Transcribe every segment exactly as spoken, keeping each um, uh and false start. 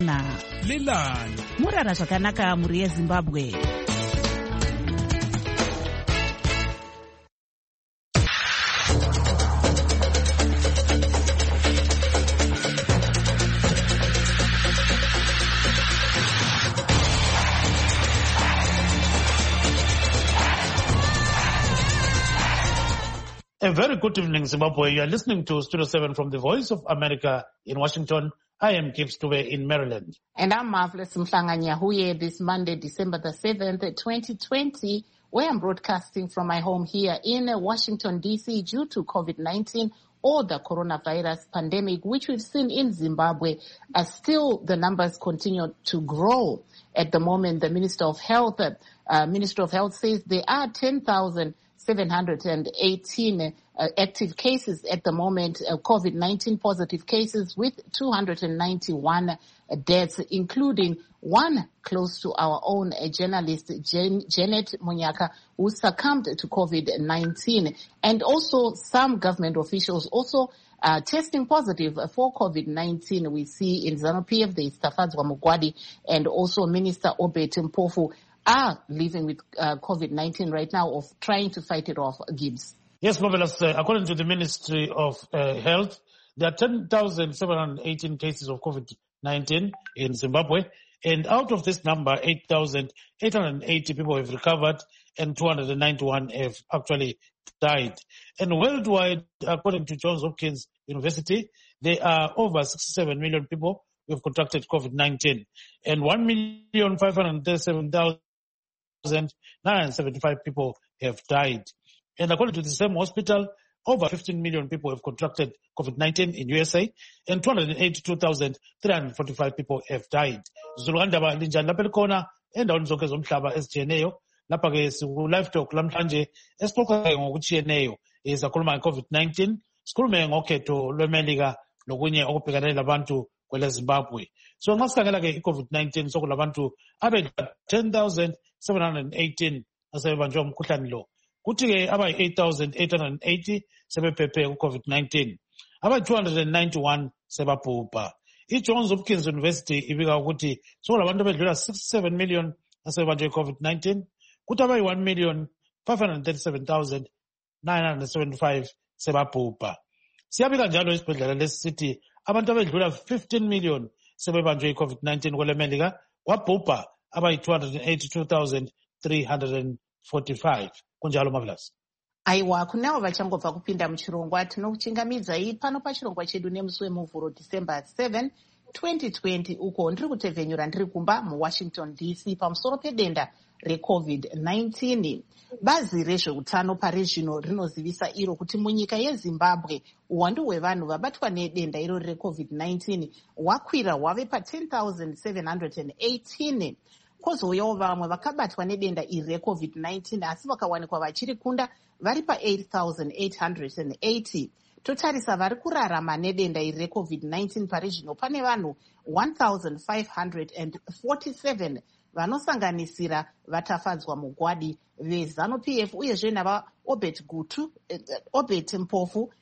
Lilani murara zvakanaka muri yeZimbabwe. A very good evening, Zimbabwe. You are listening to Studio seven from the Voice of America in Washington. I am Gibbs Dube in Maryland. And I'm Marvelous Mhlanga-Nyahuye this Monday, December the seventh, twenty twenty, where I'm broadcasting from my home here in Washington, D C due to COVID nineteen or the coronavirus pandemic, which we've seen in Zimbabwe, as still the numbers continue to grow. At the moment, the Minister of Health, uh, Minister of Health says there are ten thousand seven hundred eighteen uh, active cases at the moment, uh, COVID nineteen positive cases with two hundred ninety-one uh, deaths, including one close to our own uh, journalist, Jan- Janet Munyaka, who succumbed to COVID nineteen. And also some government officials also uh, testing positive for COVID nineteen. We see in ZANU-P F, there is Tafadzwa Mugwadi and also Minister Obet Mpofu are living with uh, COVID nineteen right now, of trying to fight it off. Gibbs. Yes, Marvelous. Uh, according to the Ministry of uh, Health, there are ten thousand seven hundred eighteen cases of COVID nineteen in Zimbabwe. And out of this number, eight thousand eight hundred eighty people have recovered and two hundred ninety-one have actually died. And worldwide, according to Johns Hopkins University, there are over sixty-seven million people who have contracted COVID nineteen. And one million five hundred thirty-seven thousand nine hundred seventy-five people have died. And according to the same hospital, over fifteen million people have contracted COVID nineteen in U S A, and two hundred eighty-two thousand three hundred forty-five people have died. Zulwandaba linjani lapha likhona endaweni zonke zomhlaba ezijiyeneyo. Lapha ke siku live talk lamhlanje esixoxa ngokujiyeneyo ezakhuluma ngeCovid nineteen, sikhulume ngokhetho lweMelika lokunye okubhekane labantu kwele Zimbabwe. So nxa sikhangela ke iCovid nineteen sokulabantu abe ten thousand seven hundred eighteen asebanjwe umkhuhlane lo. Kuthi ke aba eight thousand eight hundred eighty sebephephe kuCovid nineteen. Aba two hundred ninety-one sebabhubha. IJohns Hopkins University ibika ukuthi sokulabantu abedlula sixty-seven million asebanjwe iCovid nineteen. Kuthi aba one million five hundred thirty-seven thousand nine hundred seventy-five sebabhubha. Siyabika njalo isibhedlela lesithi abantu abedlula fifteen million sebebanjwe iCovid nineteen kwele Melika, kwabhubha aba two hundred eighty-two thousand three hundred forty-five. Kunjalo Marvelous. Aiwa, kunavo vachangobva kupinda muchirongwa tinokuchingamidzai pano pachirongwa chedu nemusi wemuvhuro December seventh, twenty twenty, uko ndiri kutevhenyura ndiri kumba muWashington D C pamusoro pedenda reCovid nineteen. Bazi rezveutano pari zvino rinozivisa iro kuti munyika yeZimbabwe uwandu hwevanhu vabatwa nedenda iro reCovid nineteen hwakwira hwave pa ten thousand seven hundred eighteen. Kozouyawo vamwe vakabatwa nedenda iri reCovid nineteen asi vakawanikwa vachiri kunda vari pa eight thousand eight hundred eighty. Totarisa vari kurarama nedenda iri reCovid nineteen pari zvino pane vanhu one thousand five hundred forty-seven vanosanganisira vatafadzwa mugwadi veZANU-P F uyezve nava Obet Gutu, Obet Mpofu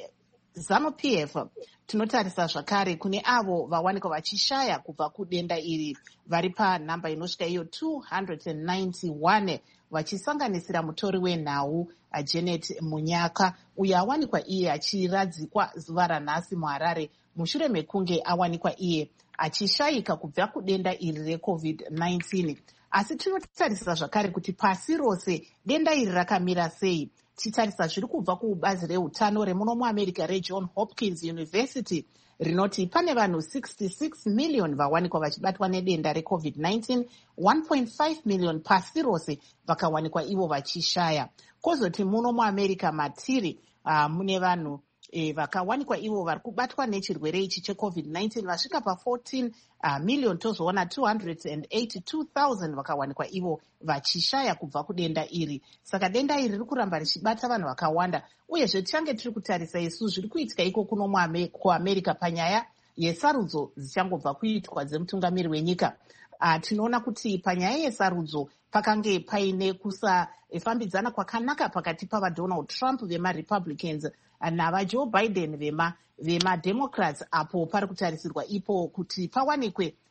veZANU-P F. Tinotarisa zvakare kune avo vawanikwa vachishaya kubva kudenda iri vari panhamba inosvika iyo two hundred ninety-one, vachisanganisira mutori wenhau Janet Munyaka, uyo awanikwa iye achiradzikwa zuva ranhasi muHarare mushure mekunge awanikwa iye achishayika kubva kudenda iri reCovid nineteen. Asi tinotarisa zvakare kuti pasi rose denda iri rakamira sei. Titarisa zviri kubva kubazi reutano remuno muAmerica reJohns Hopkins University rinoti pane vanhu sixty-six million vawanikwa vachibatwa nedenda reCovid nineteen, one point five million pasi rose vakawanikwa ivo vachishaya. Kozoti muno muAmerica matiri uh, mune vanhu E, vakawanikwa ivo vari kubatwa nechirwere ichi cheCovid nineteen vasvika pa fourteen uh, million. Tozoona two hundred eighty-two thousand vakawanikwa ivo vachishaya kubva kudenda iri. Saka denda iri riri kuramba richibata vanhu vakawanda, uyezve tichange tiri kutarisa isu zviri kuitika iko kuno kuAmerica panyaya yesarudzo dzichangobva kuitwa dzemutungamiri wenyika. Uh, tinoona kuti panyaya yesarudzo pakange paine kusafambidzana kwakanaka pakati pavaDonald Trump vemaRepublicans navaJoe Biden vema vemademocrats, apo pari kutarisirwa ipo kuti pawanikwe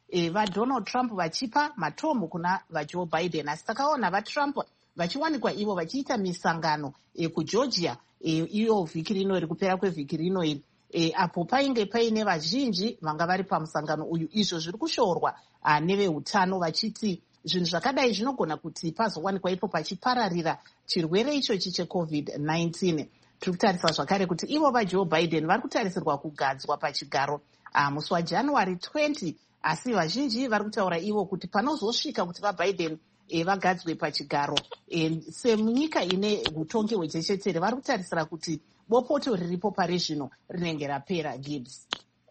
e, vaDonald Trump vachipa matombo kuna vaJoe Biden. Asi takaona vaTrump vachiwanikwa ivo vachiita misangano e, kuGeorgia e, iyo vhiki rino iri kupera kwevhiki rino iri e, apo painge paine vazhinji vanga vari pamusangano uyu. Izvo zviri kushoorwa neveutano vachiti zvinhu zvakadai zvinogona kuti pazowanikwa ipo pachipararira chirwere ichochi checovid nineteen. Tiri kutarisa zvakare kuti ivo vaJoe Biden vari kutarisirwa kugadzwa pachigaro musi waJanuary twentieth, asi vazhinji vari kutaura ivo kuti panozosvika kuti vaBiden e, vagadzwe pachigaro e, semunyika ine utongi hwechechetere vari kutarisira kuti bopoto riripo pari zvino rinenge rapera. Gibbs.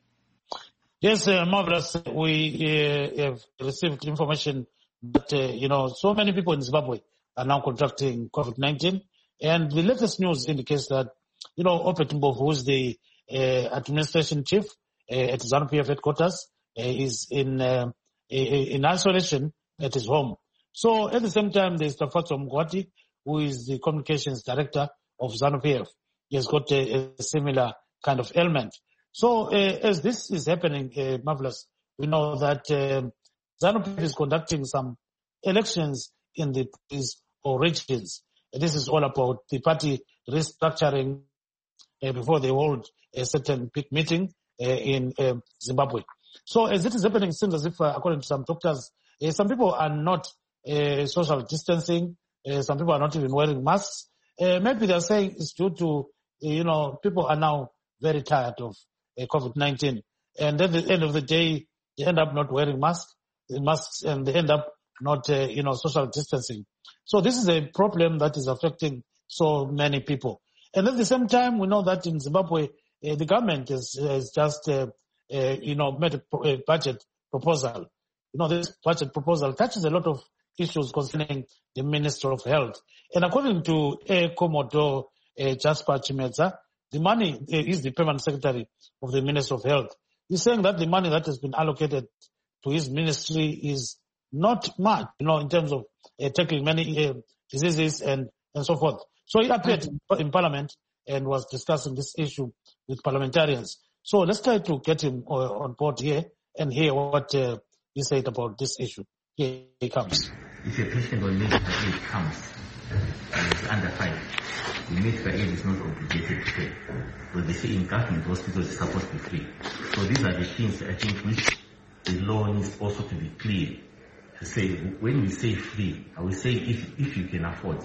Yes, uh, marvelous. We uh, have received information that, uh, you know, so many people in Zimbabwe are now contracting COVID nineteen. And the latest news indicates that, you know, Opet Mbovu, who is the uh, administration chief uh, at ZANU P F headquarters, uh, is in uh, in isolation at his home. So at the same time, there's Tafatso Mugwati, who is the communications director of ZANU P F. He has got a, a similar kind of ailment. So uh, as this is happening, uh, marvelous, we know that uh, ZANU P F is conducting some elections in the cities or regions. This is all about the party restructuring uh, before they hold a certain big meeting uh, in uh, Zimbabwe. So as it is happening, it seems as if, uh, according to some doctors, uh, some people are not uh, social distancing. Uh, some people are not even wearing masks. Uh, maybe they're saying it's due to, uh, you know, people are now very tired of uh, COVID nineteen. And at the end of the day, they end up not wearing masks, masks and they end up not, uh, you know, social distancing. So this is a problem that is affecting so many people. And at the same time, we know that in Zimbabwe, uh, the government has, has just, uh, uh, you know, made a, a budget proposal. You know, this budget proposal touches a lot of issues concerning the Minister of Health. And according to Air Commodore uh, Jasper Chimedza, the money uh, is the permanent secretary of the Minister of Health. He's saying that the money that has been allocated to his ministry is not much, you know, in terms of uh, tackling many uh, diseases and, and so forth. So he appeared mm-hmm. in Parliament and was discussing this issue with parliamentarians. So let's try to get him uh, on board here and hear what uh, he said about this issue. Here he comes. If a patient on medical aid comes and is under five, the medical aid is not obligated to pay. But they say in government hospitals it's supposed to be free. So these are the things I think which the law needs also to be clear. To say, when we say free, are we saying if if you can afford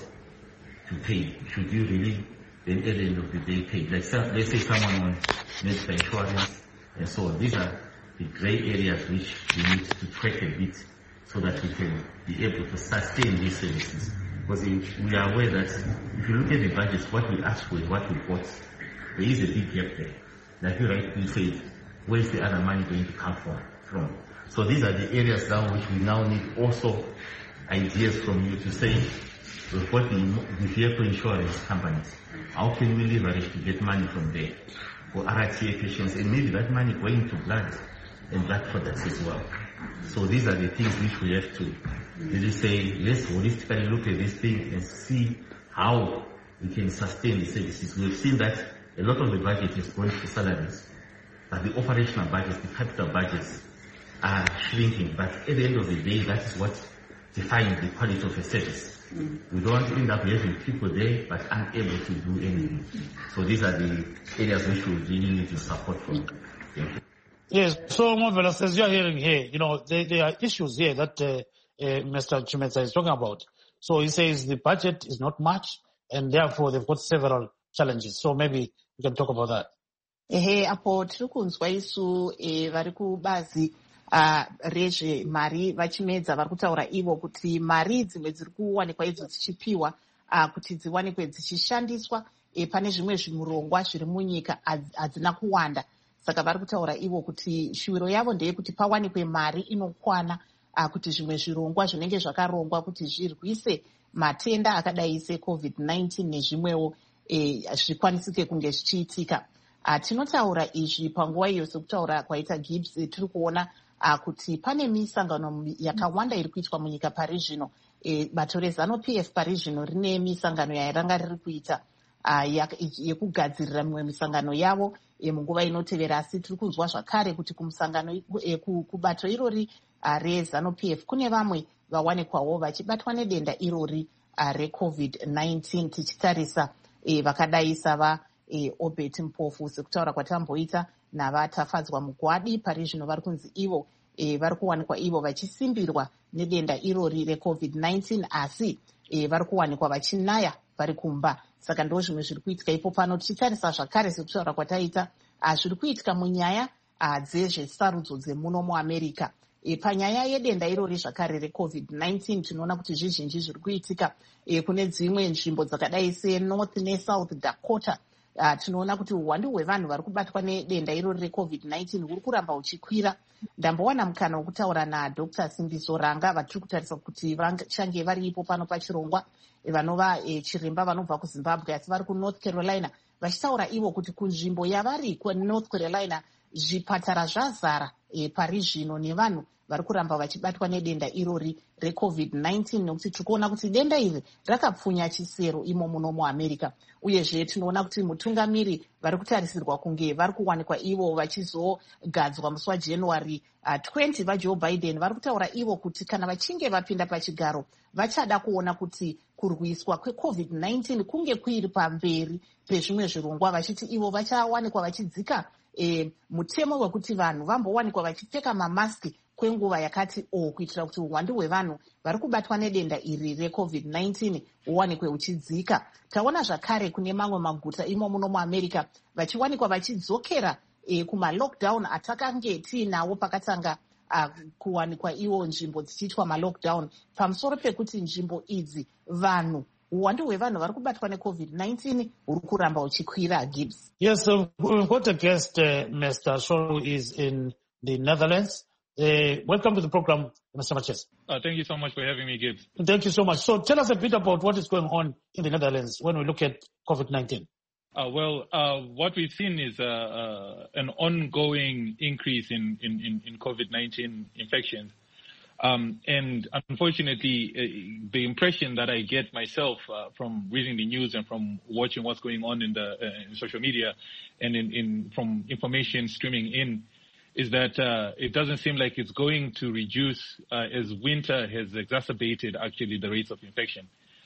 to pay, should you really then at the end of the day pay? Like some, let's say someone on medical insurance and so on. These are the grey areas which we need to track a bit so that we can be able to sustain these services. Because we are aware that if you look at the budgets, what we ask for is what we got. There is a big gap there. Like you rightly said, where is the other money going to come from? from? So these are the areas now which we now need also ideas from you to say, with what the, the vehicle insurance companies, how can we leverage to get money from there for R T A patients and maybe that money going to blood and blood products as well. So these are the things which we have to really say, let's holistically look at this thing and see how we can sustain the services. We've seen that a lot of the budget is going to salaries, but the operational budgets, the capital budgets are shrinking. But at the end of the day, that is what defines the quality of a service. Mm. We don't want to end up having people there but unable to do anything. So these are the areas which we really need to support from. Yeah. Yes, so marvelous. As you're hearing here, you know, there, there are issues here that uh, uh, Mister Chimedza is talking about. So he says the budget is not much and therefore they've got several challenges. So maybe we can talk about that. Ehe, apo tiri kunzwa isu vari kubazi rezve mari vachimedza vari kutaura ivo kuti mari dzimwe dziri kuwanikwa idzo dzichipiwa kuti dziwanikwe dzichishandiswa pane zvimwe zvimurongwa zviri munyika hadzina kuwanda. Saka vari kutaura ivo kuti shuviro yavo ndeyekuti pawanikwe mari inokwana kuti zvimwe zvirongwa zvinenge zvakarongwa kuti zvirwise matenda akadai secovid nineteen nezvimwewo zvikwanisike kunge zvichiitika. Tinotaura izvi panguva iyo sekutaura kwaita Gibbs tiri kuona kuti pane misangano yakawanda iri kuitwa munyika pari zvino. Bato rezano P F pari zvino rine misangano yaranga riri kuita yekugadzirira mimwe misangano yavo e, munguva inotevera. Asi tiri kunzwa zvakare kuti kumusangano e, kubato irori uh, reZANU-P F kune vamwe vawanikwawo vachibatwa nedenda irori uh, recovid nineteen, tichitarisa e, vakadai sava e, Obert Mpofu sekutaura kwatamboita navatafadzwa Mugwadi. Pari zvino vari kunzi ivo e, vari kuwanikwa ivo vachisimbirwa nedenda irori recovid nineteen, asi e, vari kuwanikwa vachinaya vari kumba. Saka ndo zvimwe zviri kuitika ipo pano. Tichitarisa zvakare sekutaura kwataita zviri kuitika munyaya dzezvesarudzo dzemuno muAmerica. E, panyaya yedenda irori zvakare recovid nineteen tinoona kuti zvizhinji zviri kuitika e, kune dzimwe nzvimbo dzakadai seNorth neSouth Dakota. Uh, tinoona kuti uwandu hwevanhu vari kubatwa nedenda irori recovid nineteen huri kuramba huchikwira. Ndambowana mukana wokutaura naDr Simbiso Ranga vatiri kutarisa kuti vachange vari ipo pano pachirongwa e, vanova e, chiremba vanobva kuZimbabwe asi vari kuNorth Carolina, vachitaura ivo kuti kunzvimbo yavari kuNorth Carolina zvipatara zvazara e, pari zvino nevanhu vari kuramba vachibatwa nedenda irori recovid nineteen, nekuti tikuona kuti denda iri rakapfunya chisero imo muno muAmerica. Uyezve tinoona kuti mutungamiri vari kutarisirwa kunge vari kuwanikwa ivo vachizogadzwa musi waJanuary uh, twenty vaJoe Biden vari kutaura ivo kuti kana vachinge vapinda pachigaro vachada kuona kuti kurwiswa kwecovid nineteen kunge kuiri pamberi pezvimwe zvirongwa, vachiti ivo vachawanikwa vachidzika e, mutemo wekuti vanhu vambowanikwa vachipfeka mamaski kwenguva yakati o, kuitira kuti uwandu hwevanhu vari kubatwa nedenda iri recovid nineteen huwanikwe huchidzika. Taona zvakare kune mamwe maguta imo muno muAmerica vachiwanikwa vachidzokera e, kumalockdown atakange tiinawo pakatanga uh, kuwanikwa iwo nzvimbo dzichiitwa malockdown, pamusoro pekuti nzvimbo idzi vanhu uwandu hwevanhu vari kubatwa necovid nineteen huri kuramba huchikwira. Gibbs. Yes, uh, we've got a guest, uh, Mister Shoro is in the Netherlands. Uh, welcome to the program, Mister Matches. Uh, thank you so much for having me, Gibbs. Thank you so much. So tell us a bit about what is going on in the Netherlands when we look at COVID nineteen. Uh, well, uh, what we've seen is uh, uh, an ongoing increase in, in, in, in COVID nineteen infections. Um, and unfortunately, uh, the impression that I get myself uh, from reading the news and from watching what's going on in the uh, in social media and in, in from information streaming in is that uh, it doesn't seem like it's going to reduce uh, as winter has exacerbated actually the rates of infection.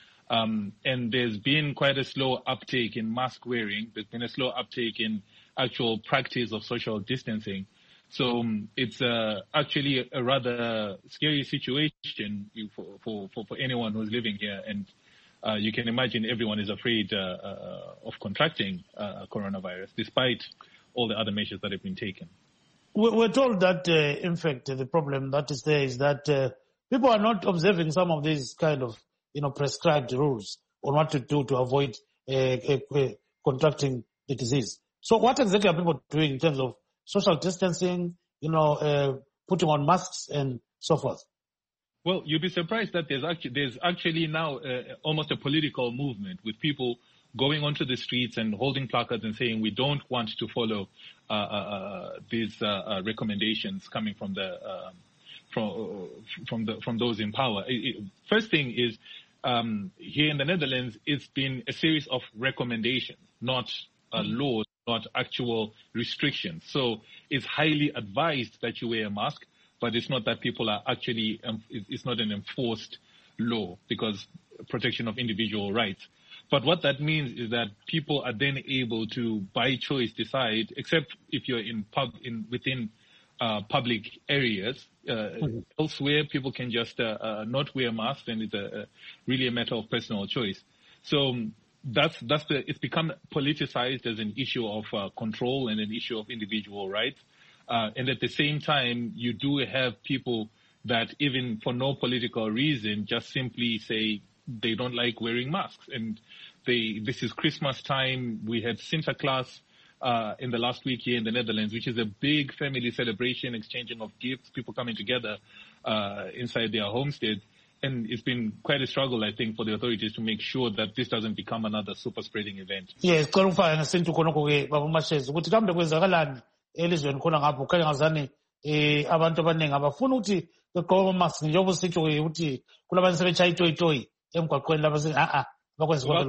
Um, and there's been quite a slow uptake in mask wearing. There's been a slow uptake in actual practice of social distancing. So um, it's uh, actually a, a rather scary situation for, for, for, for anyone who's living here. And uh, you can imagine everyone is afraid uh, uh, of contracting uh, coronavirus, despite all the other measures that have been taken. We're told that, uh, in fact, the problem that is there is that uh, people are not observing some of these kind of, you know, prescribed rules on what to do to avoid uh, uh, uh, contracting the disease. So what exactly are people doing in terms of social distancing, you know, uh, putting on masks and so forth? Well, you'll be surprised that there's actually, there's actually now uh, almost a political movement with people going onto the streets and holding placards and saying we don't want to follow uh, uh, these uh, uh, recommendations coming from the uh, from uh, from the from those in power. It, it, first thing is um, here in the Netherlands, it's been a series of recommendations, not uh, laws, not actual restrictions. So it's highly advised that you wear a mask, but it's not that people are actually um, it's not an enforced law because protection of individual rights. But what that means is that people are then able to, by choice, decide, except if you're in pub in within uh, public areas. Uh, mm-hmm. Elsewhere, people can just uh, uh, not wear masks, and it's a, a really a matter of personal choice. So um, that's that's the it's become politicized as an issue of uh, control and an issue of individual rights. Uh, and at the same time, you do have people that, even for no political reason, just simply say they don't like wearing masks. And they, this is Christmas time. We had Sinterklaas uh, in the last week here in the Netherlands, which is a big family celebration, exchanging of gifts, people coming together uh, inside their homestead. And it's been quite a struggle, I think, for the authorities to make sure that this doesn't become another super spreading event. Yes, Korufana Sintu Konokoge, Babu Mashes, would come to Wizagalan, Elizabeth Konangapu, Kayazani, abantu abaningi abafuna ukuthi begqoke amask njengoba sitsho ukuthi kulabantu sebechaya itoyi itoyi emgwaqweni lapha sithi a a bakwenza konke lokho.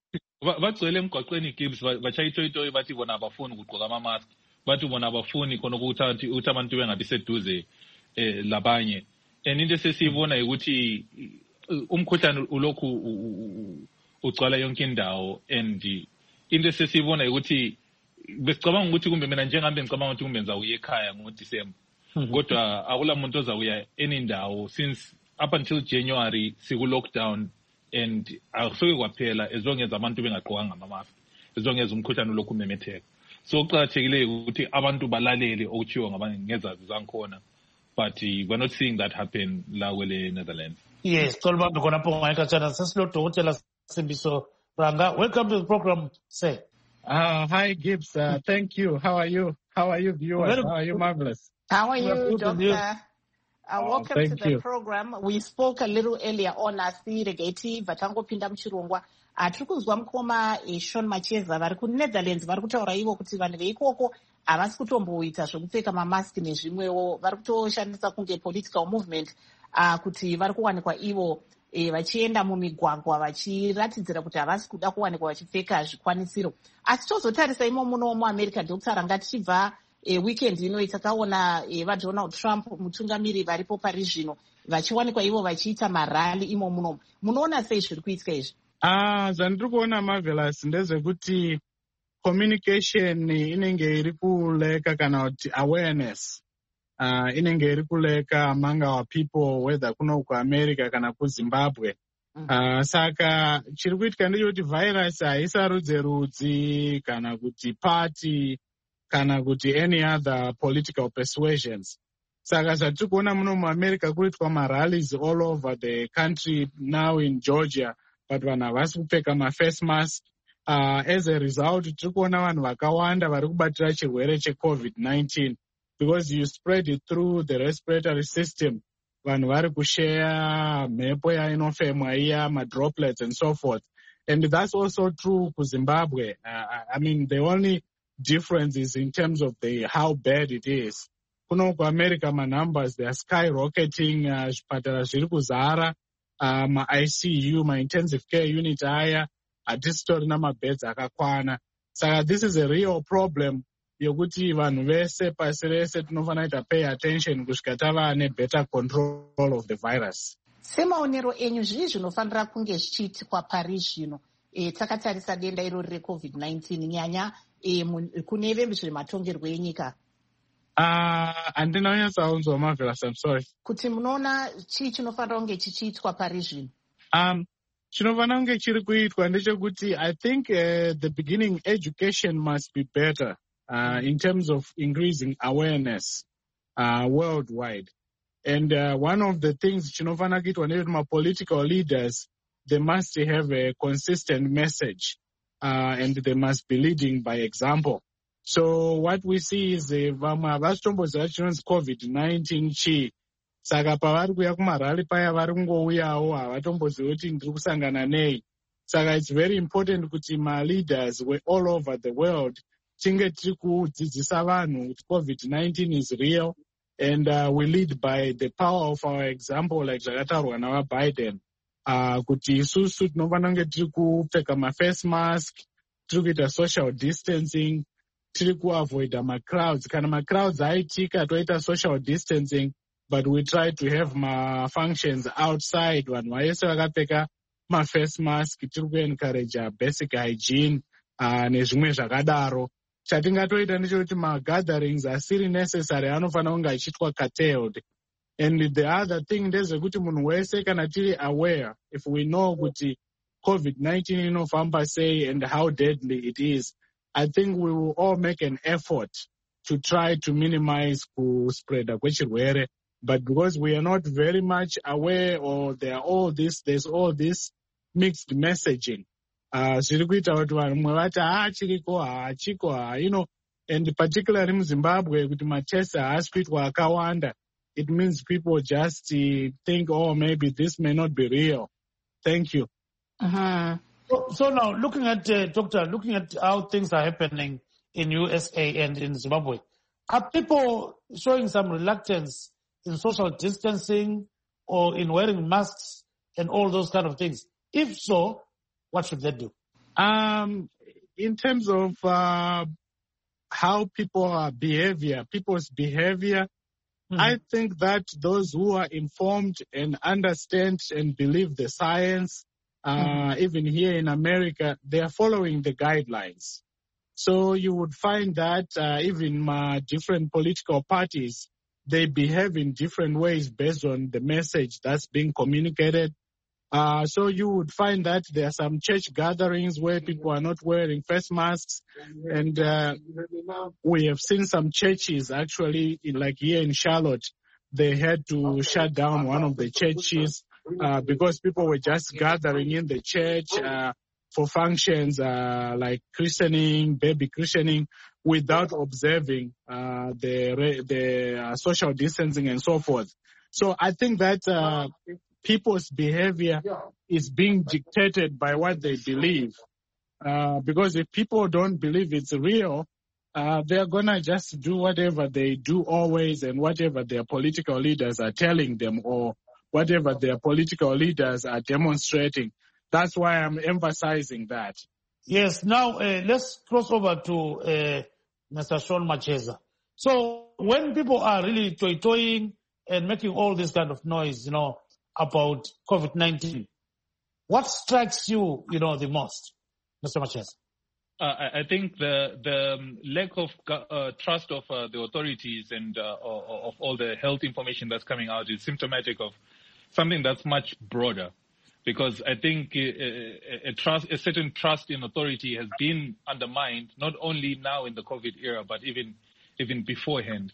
bagcwele emgwaqweni Gibbs bachayitoyitoyi bathi bona abafuni ukugqoka ama-mask bathi bona abafuni khona ukuthi uthi abantu bengabi seduze eh labanye and into sesiyibona ukuthi umkhuhlane ulokhu ugcwala yonke indawo and into sesiyibona ukuthi besicabanga ukuthi kumbe mina njengambe ngicabanga ukuthi kumbe ngizawuya ekhaya ngoDisemba kodwa akula muntu ozawuya enindawo since up until January siku lockdown and akusoke kwaphela as long as abantu bengaqhokanga ama-mask as long as umkhuhlane ulokhu umemetheka so kuqakathekile ukuthi abantu balalele okuchiwa ngabangezazi zankhona but uh, we're not seeing that happen la kwele Netherlands. Yes, Tolbambe khonapho ngayikhatshana sesilodokotela Simbiso Ranga. Welcome to the program, sir. Uh, hi, Gibbs. Uh, thank you. How are you? How are you, viewers? Well, How are you, Marvelous? How are you, Doctor? You. Uh, oh, welcome to the you. program. We spoke a little earlier on asi regeti vatangopinda muchirongwa. Tiri kunzwa mukoma Sean Macheza vari kuNetherlands vari kutaura ivo kuti vanhu veikoko havasi kutomboita zvekupfeka mamaski nezvimwewo, vari kutoshandisa kunge political movement uh, kuti vari kuwanikwa ivo e, vachienda mumigwagwa vachiratidzira kuti havasi kuda kuwanikwa vachipfeka zvikwanisiro. Asi tozotarisa imo muno muamerica Doctor Ranga tichibva e, weekend ino takaona e, vaDonald Trump mutungamiri varipo pari zvino vachiwanikwa ivo vachiita marali imo muno. Munoona sei zviri kuitika izvi? Ah, zvandiri kuona Marvelous ndezvekuti communication inenge iri kuleka kana kuti awareness uh, inenge iri kuleka among our people whether kuno kuAmerica kana kuZimbabwe. Uh, saka chiri kuitika ndechekuti virus haisarudze rudzi kana kuti party kana kuti any other political persuasions. Saka zvatiri kuona muno muAmerica kuitwa marallies all over the country now in Georgia, but vanhu havasi kupfeka ma-face mask. Uh, as a result, tiri kuona vanhu vakawanda vari kubatira chirwere checovid nineteen because you spread it through the respiratory system. Vanhu vari kushare mhepo yainofemwa iya, ma-droplets and so forth. And that's also true kuZimbabwe. Uh, I mean, the only difference is in terms of the how bad it is. Kuno kuAmerica, ma-numbers, they are skyrocketing. Zvipatara zviri kuzara. Uh, ma-I C U, ma-intensive care unit aya, hatistorina mabeds akakwana. Saka this is a real problem yokuti vanhu vese pasi rese tinofanira kuita pay attention kusvika tava ne-better control of the virus. Semaonero enyu zvii zvinofanira kunge zvichiitikwa pari zvino e, takatarisa denda irori recovid nineteen nyanya e, kune vezvematongerwo enyika? Ah, handina kunyatsaunzwa Marvelous, I'm sorry. Kuti munoona chii chinofanira kunge chichiitwa pari zvino? Um, chinofanira kunge chiri kuitwa ndechekuti I think uh, the beginning education must be better uh, in terms of increasing awareness uh, worldwide. And uh, one of the things chinofanira kuitwa ndechekuti ma-political leaders, they must have a consistent message uh, and they must be leading by example. So what we see is vamwe havasitomboziva chinonzi covid nineteen chii. Saka pavari kuuya kumarali paya vari kungouyawo havatombozivi kuti ndiri kusangana nei. Saka it's very important kuti ma-leaders were all over the world tinge tiri kudzidzisa vanhu kuti covid nineteen is real and uh, we lead by the power of our example like zvakataurwa navaBiden. Uh, kuti isusu tinofanira kunge tiri kupfeka ma-face mask, tiri kuita social distancing, tiri kuavoida ma-crowds. Kana ma-crowds aitika toita social distancing, but we try to have ma-functions outside. Vanhu vaese vakapfeka ma-face mask, tiri kuencourage basic hygiene uh, nezvimwe zvakadaro. Chatingatoita ndechekuti ma-gatherings asiri necessary anofanira kunge achiitwa curtailed. And the other thing ndezvekuti munhu wese kana tiri aware, if we know kuti covid nineteen inofamba sei and how deadly it is, I think we will all make an effort to try to minimize kuspreada kwechirwere. But because we are not very much aware, or there are all this, there's all this mixed messaging. Uh, zviri kuita kuti vamwe vati haa chiriko haa chiko haa, you know, and particularly muZimbabwe kuti matests haasi kuitwa akawanda. It means people just uh, think, oh, maybe this may not be real. Thank you. Uh-huh. So, so now, looking at, uh, Doctor, looking at how things are happening in U S A and in Zimbabwe, are people showing some reluctance in social distancing or in wearing masks and all those kind of things? If so, what should they do? Um, in terms of uh, how people are behavior, people's behavior, mm-hmm. I think that those who are informed and understand and believe the science, uh, mm-hmm. even here in America, they are following the guidelines. So you would find that uh, even uh, different political parties, they behave in different ways based on the message that's being communicated. Uh, so you would find that there are some church gatherings where people are not wearing face masks. And uh, we have seen some churches actually, in, like here in Charlotte, they had to shut down one of the churches uh, because people were just gathering in the church uh, for functions uh, like christening, baby christening, without observing uh, the, the uh, social distancing and so forth. So I think that uh, people's behavior is being dictated by what they believe. Uh, because if people don't believe it's real, uh, they're going to just do whatever they do always and whatever their political leaders are telling them or whatever their political leaders are demonstrating. That's why I'm emphasizing that. Yes, now uh, let's cross over to uh, Mister Shaun Macheza. So when people are really toy-toying and making all this kind of noise, you know, about COVID nineteen, what strikes you, you know, the most, Mister Macheza? Uh, I think the the um, lack of uh, trust of uh, the authorities and uh, of all the health information that's coming out is symptomatic of something that's much broader. Because I think a, a, trust, a certain trust in authority has been undermined, not only now in the COVID era, but even even beforehand.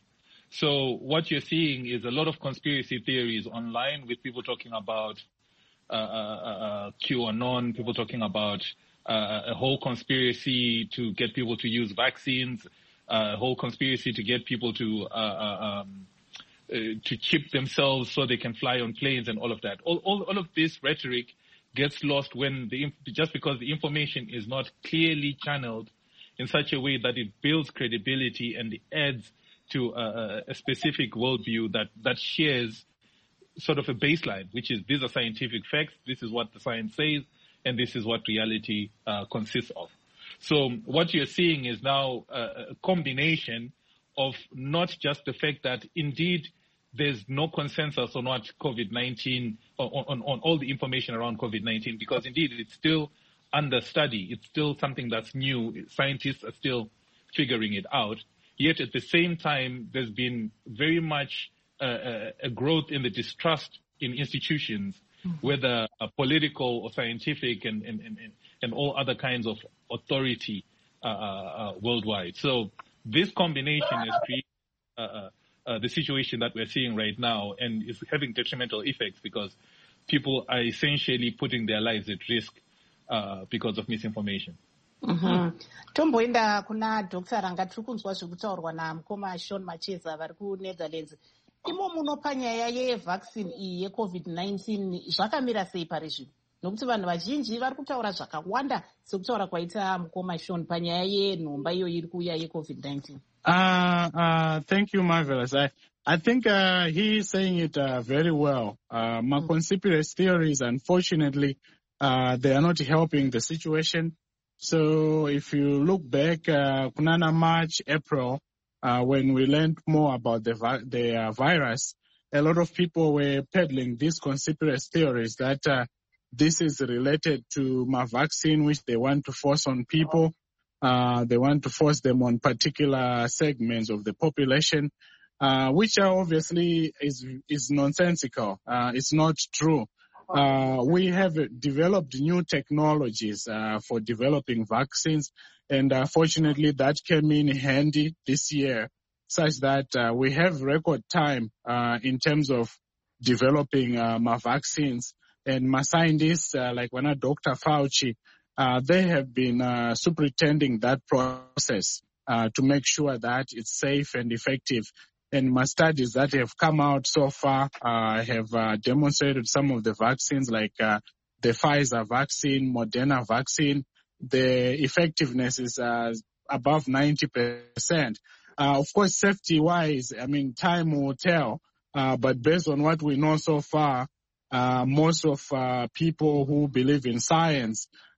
So what you're seeing is a lot of conspiracy theories online with people talking about uh, uh, uh, QAnon, people talking about uh, a whole conspiracy to get people to use vaccines, uh, a whole conspiracy to get people to uh, uh, um, Uh, to chip themselves so they can fly on planes and all of that. All, all, all of this rhetoric gets lost when the just because the information is not clearly channeled in such a way that it builds credibility and adds to a, a specific worldview that, that shares sort of a baseline, which is these are scientific facts, this is what the science says, and this is what reality uh, consists of. So what you're seeing is now a, a combination of not just the fact that indeed there's no consensus on what COVID nineteen, on, on, on all the information around COVID nineteen, because indeed it's still under study. It's still something that's new. Scientists are still figuring it out. Yet at the same time, there's been very much uh, a growth in the distrust in institutions, mm-hmm. whether uh, political or scientific and, and, and, and all other kinds of authority uh, uh, worldwide. So this combination is creating uh, uh, the situation that we're seeing right now and is having detrimental effects because people are essentially putting their lives at risk uh, because of misinformation. Mm-hmm. Tomboenda kuna Doctor Ranga tiri kunzwa zviri kutaurwa namukoma Shaun Macheza vari kuNetherlands. Imo munopa nyaya yevaccine iyi yeCovid nineteen zvakamira sei pari zvino? Nokuti vanhu vazhinji vari kutaura zvakawanda sekutaura kwaita mukoma Shaun panyaya yenhomba iyo iri kuuya yeCovid nineteen. Uh, uh, thank you, Marvelous. I, I think uh, he is saying it uh, very well. Uh, my mm-hmm. conspiracy theories, unfortunately, uh, they are not helping the situation. So if you look back, uh, Kunana March, April, uh, when we learned more about the, vi- the uh, virus, a lot of people were peddling these conspiracy theories that uh, this is related to my vaccine, which they want to force on people. Uh, they want to force them on particular segments of the population, uh, which are obviously is, is nonsensical. Uh, it's not true. Uh, we have developed new technologies, uh, for developing vaccines. And uh, fortunately that came in handy this year such that, uh, we have record time, uh, in terms of developing, uh, my vaccines. And my scientists, uh, like when Doctor Fauci, uh, they have been, uh, superintending that process, uh, to make sure that it's safe and effective. And my studies that have come out so far, uh, have, uh, demonstrated some of the vaccines like, uh, the Pfizer vaccine, Moderna vaccine. The effectiveness is, uh, above ninety percent. Uh, of course, safety wise, I mean, time will tell. Uh, but based on what we know so far, Uh, most of uh, people who believe in science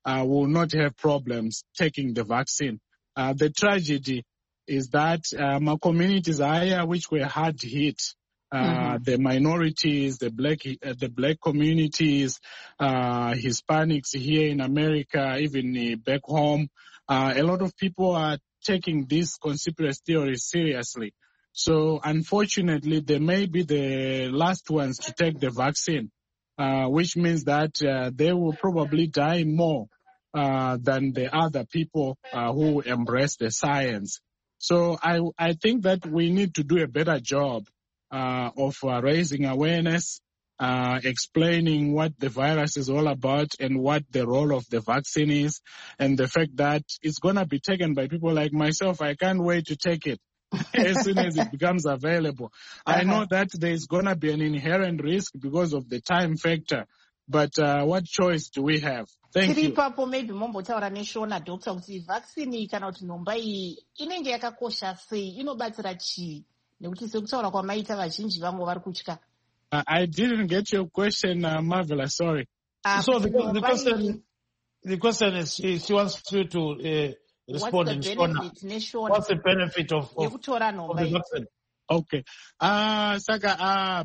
uh, will not have problems taking the vaccine. Uh, the tragedy is that um, our communities are which were hard hit. Uh, mm-hmm. The minorities, the black, uh, the black communities, uh, Hispanics here in America, even uh, back home, uh, a lot of people are taking these conspiracy theories seriously. So unfortunately, they may be the last ones to take the vaccine, uh, which means that uh, they will probably die more uh, than the other people uh, who embrace the science. So I, I think that we need to do a better job uh, of uh, raising awareness, uh, explaining what the virus is all about and what the role of the vaccine is, and the fact that it's going to be taken by people like myself. I can't wait to take it as soon as it becomes available. Uh-huh. I know that there's going to be an inherent risk because of the time factor, but uh, what choice do we have? Thank you. Papo maybe mombotaura neshona doctor kuti vaccine kana kuti nhomba iyi inenge yakakosha sei, inobatsira chii nekuti sekutaura kwamaita vazhinji vamwe vari kutya. Uh, I didn't get your question, uh, Marvela, sorry. Uh, so the, the question the question is she, she wants you to uh, respond in Shona. What's the benefit of, of, of the vaccine? Okay. Uh, saka uh,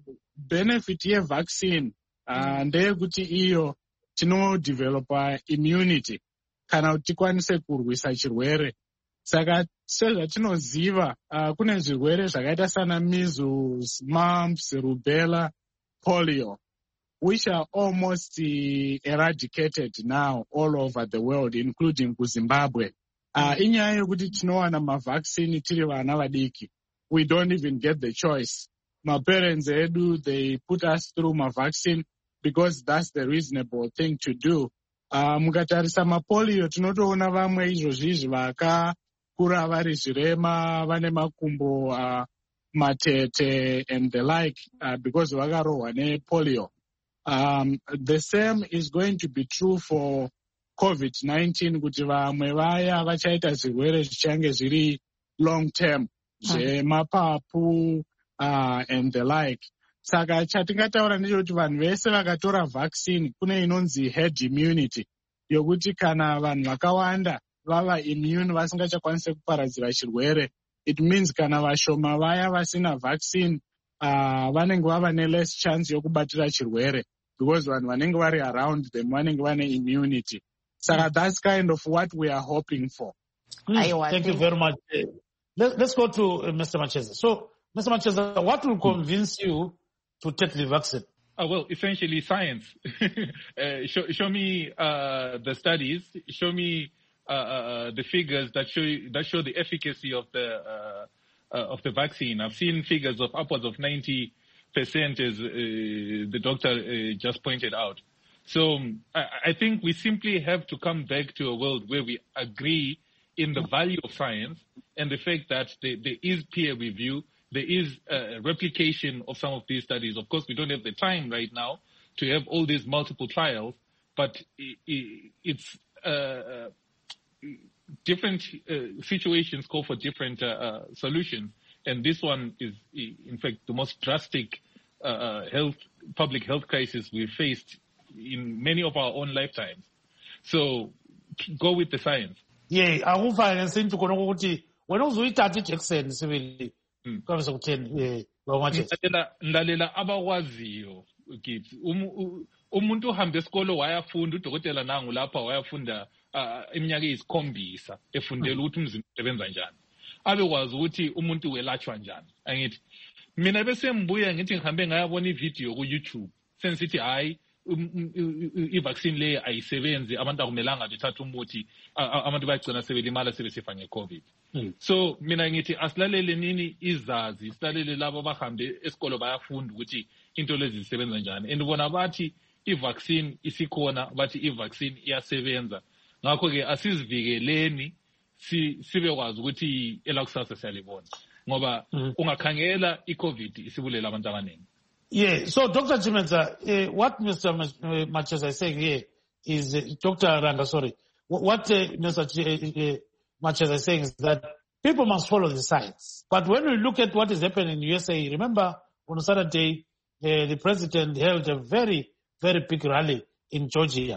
benefit ye vaccine uh, ndeyekuti iyo tinodevelopa immunity kana kuti tikwanise kurwisa chirwere. Saka sezvatinoziva uh, kune zvirwere zvakaita sana measles, mumps, rubella, polio, which are almost uh, eradicated now all over the world, including kuZimbabwe. Uh, inyaya yekuti tinowana mavaccine tiri vana vadiki. We don't even get the choice. My parents edu, they put us through mavaccine because that's the reasonable thing to do. Uh, mukatarisa mapolio tinotoona vamwe izvozvizvi vakakura vari zvirema vane makumbo uh, matete and the like uh, because vakarohwa nepolio. Um, the same is going to be true for COVID nineteen kuti vamwe vaya vachaita zvirwere zvichange zviri long term zvemapapu uh, and the like. Saka chatingataura ndechekuti vanhu vese vakatora vaccine kune inonzi herd immunity yokuti kana vanhu vakawanda vava immune vasingachakwanise kuparadzira chirwere, it means kana vashoma vaya vasina vaccine uh, vanenge vava ne-less chance yokubatira chirwere because vanhu vanenge vari around them vanenge vane immunity. Saka that's kind of what we are hoping for. Mm, thank you very much. Uh, let, let's go to uh, Mister Macheza. So, Mister Macheza, what will convince you to take the vaccine? Uh, well, essentially science. uh, show, show me uh, the studies. Show me uh, uh, the figures that show that show the efficacy of the uh, uh, of the vaccine. I've seen figures of upwards of ninety percent, as uh, the doctor uh, just pointed out. So um, I, I think we simply have to come back to a world where we agree in the value of science and the fact that there, there is peer review. There is a replication of some of these studies. Of course, we don't have the time right now to have all these multiple trials, but it's uh, different uh, situations call for different uh, uh, solutions. And this one is, in fact, the most drastic uh, health, public health crisis we've faced in many of our own lifetimes. So go with the science. Yeah, akufa ngesinto khona ukuthi wena uzoyithatha ijackson sibili. Kwamisa kutheni eh bawamaje. Ndalela abakwaziyo kithi umuntu uhambe esikolo wayafunda udokotela nangu lapha wayafunda iminyaka eyisikhombisa efundela ukuthi umzimba usebenza njani. Abekwazi ukuthi umuntu welatshwa njani. Angithi mina bese mbuya ngithi ngihambe ngayabona ivideo ku YouTube sensithi hayi i-vaccine le ayisebenzi abantu akumelanga bethatha umuthi abantu bayagcina sebelimala sebesifa nge-COVID. So mina ngithi asilalele nini izazi silalele labo bahambe esikolo bayafunda ukuthi into lezi zisebenza njani and bona bathi i-vaccine isikhona bathi i-vaccine iyasebenza ngakho ke asizivikeleni si sibekwazi ukuthi elakusasa siyalibona ngoba ungakhangela i-COVID isibulela abantu abaningi. Yeah, so Doctor Chimenza, uh, what Mister Macheza is saying here is, uh, Doctor Randa, sorry, what uh, Mister Ch- uh, Macheza is saying is that people must follow the science. But when we look at what is happening in U S A, remember on Saturday, uh, the president held a very, very big rally in Georgia.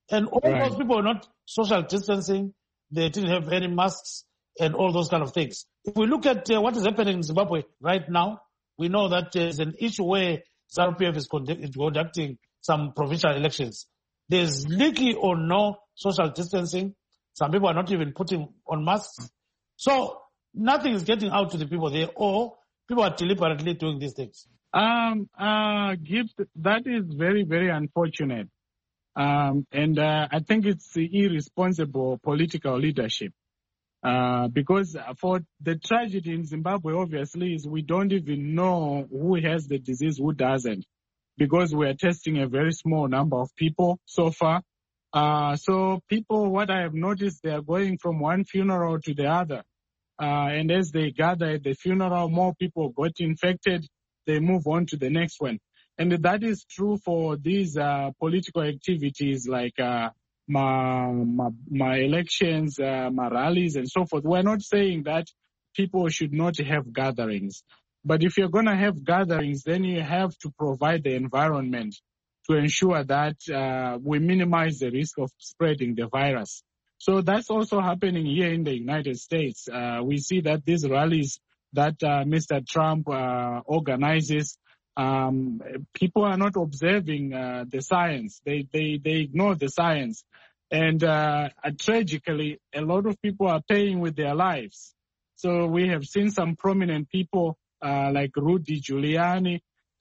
And all Right. those people were not social distancing. They didn't have any masks and all those kind of things. If we look at uh, what is happening in Zimbabwe right now, we know that there's an issue where ZANU P F is conduct- conducting some provincial elections. There's little or no social distancing. Some people are not even putting on masks. So nothing is getting out to the people there, or people are deliberately doing these things. Um, uh, Gibbs, that is very, very unfortunate. Um, and uh, I think it's irresponsible political leadership. Uh, because for the tragedy in Zimbabwe, obviously, is we don't even know who has the disease, who doesn't, because we are testing a very small number of people so far. Uh, so people, what I have noticed, they are going from one funeral to the other. Uh, and as they gather at the funeral, more people got infected, they move on to the next one. And that is true for these uh, political activities like uh, my, my, my elections, uh, my rallies, and so forth. We're not saying that people should not have gatherings. But if you're going to have gatherings, then you have to provide the environment to ensure that uh, we minimize the risk of spreading the virus. So that's also happening here in the United States. Uh, we see that these rallies that uh, Mister Trump uh, organizes, um, people are not observing uh, the science. They, they, they ignore the science. And uh, tragically, a lot of people are paying with their lives. So we have seen some prominent people uh, like Rudy Giuliani,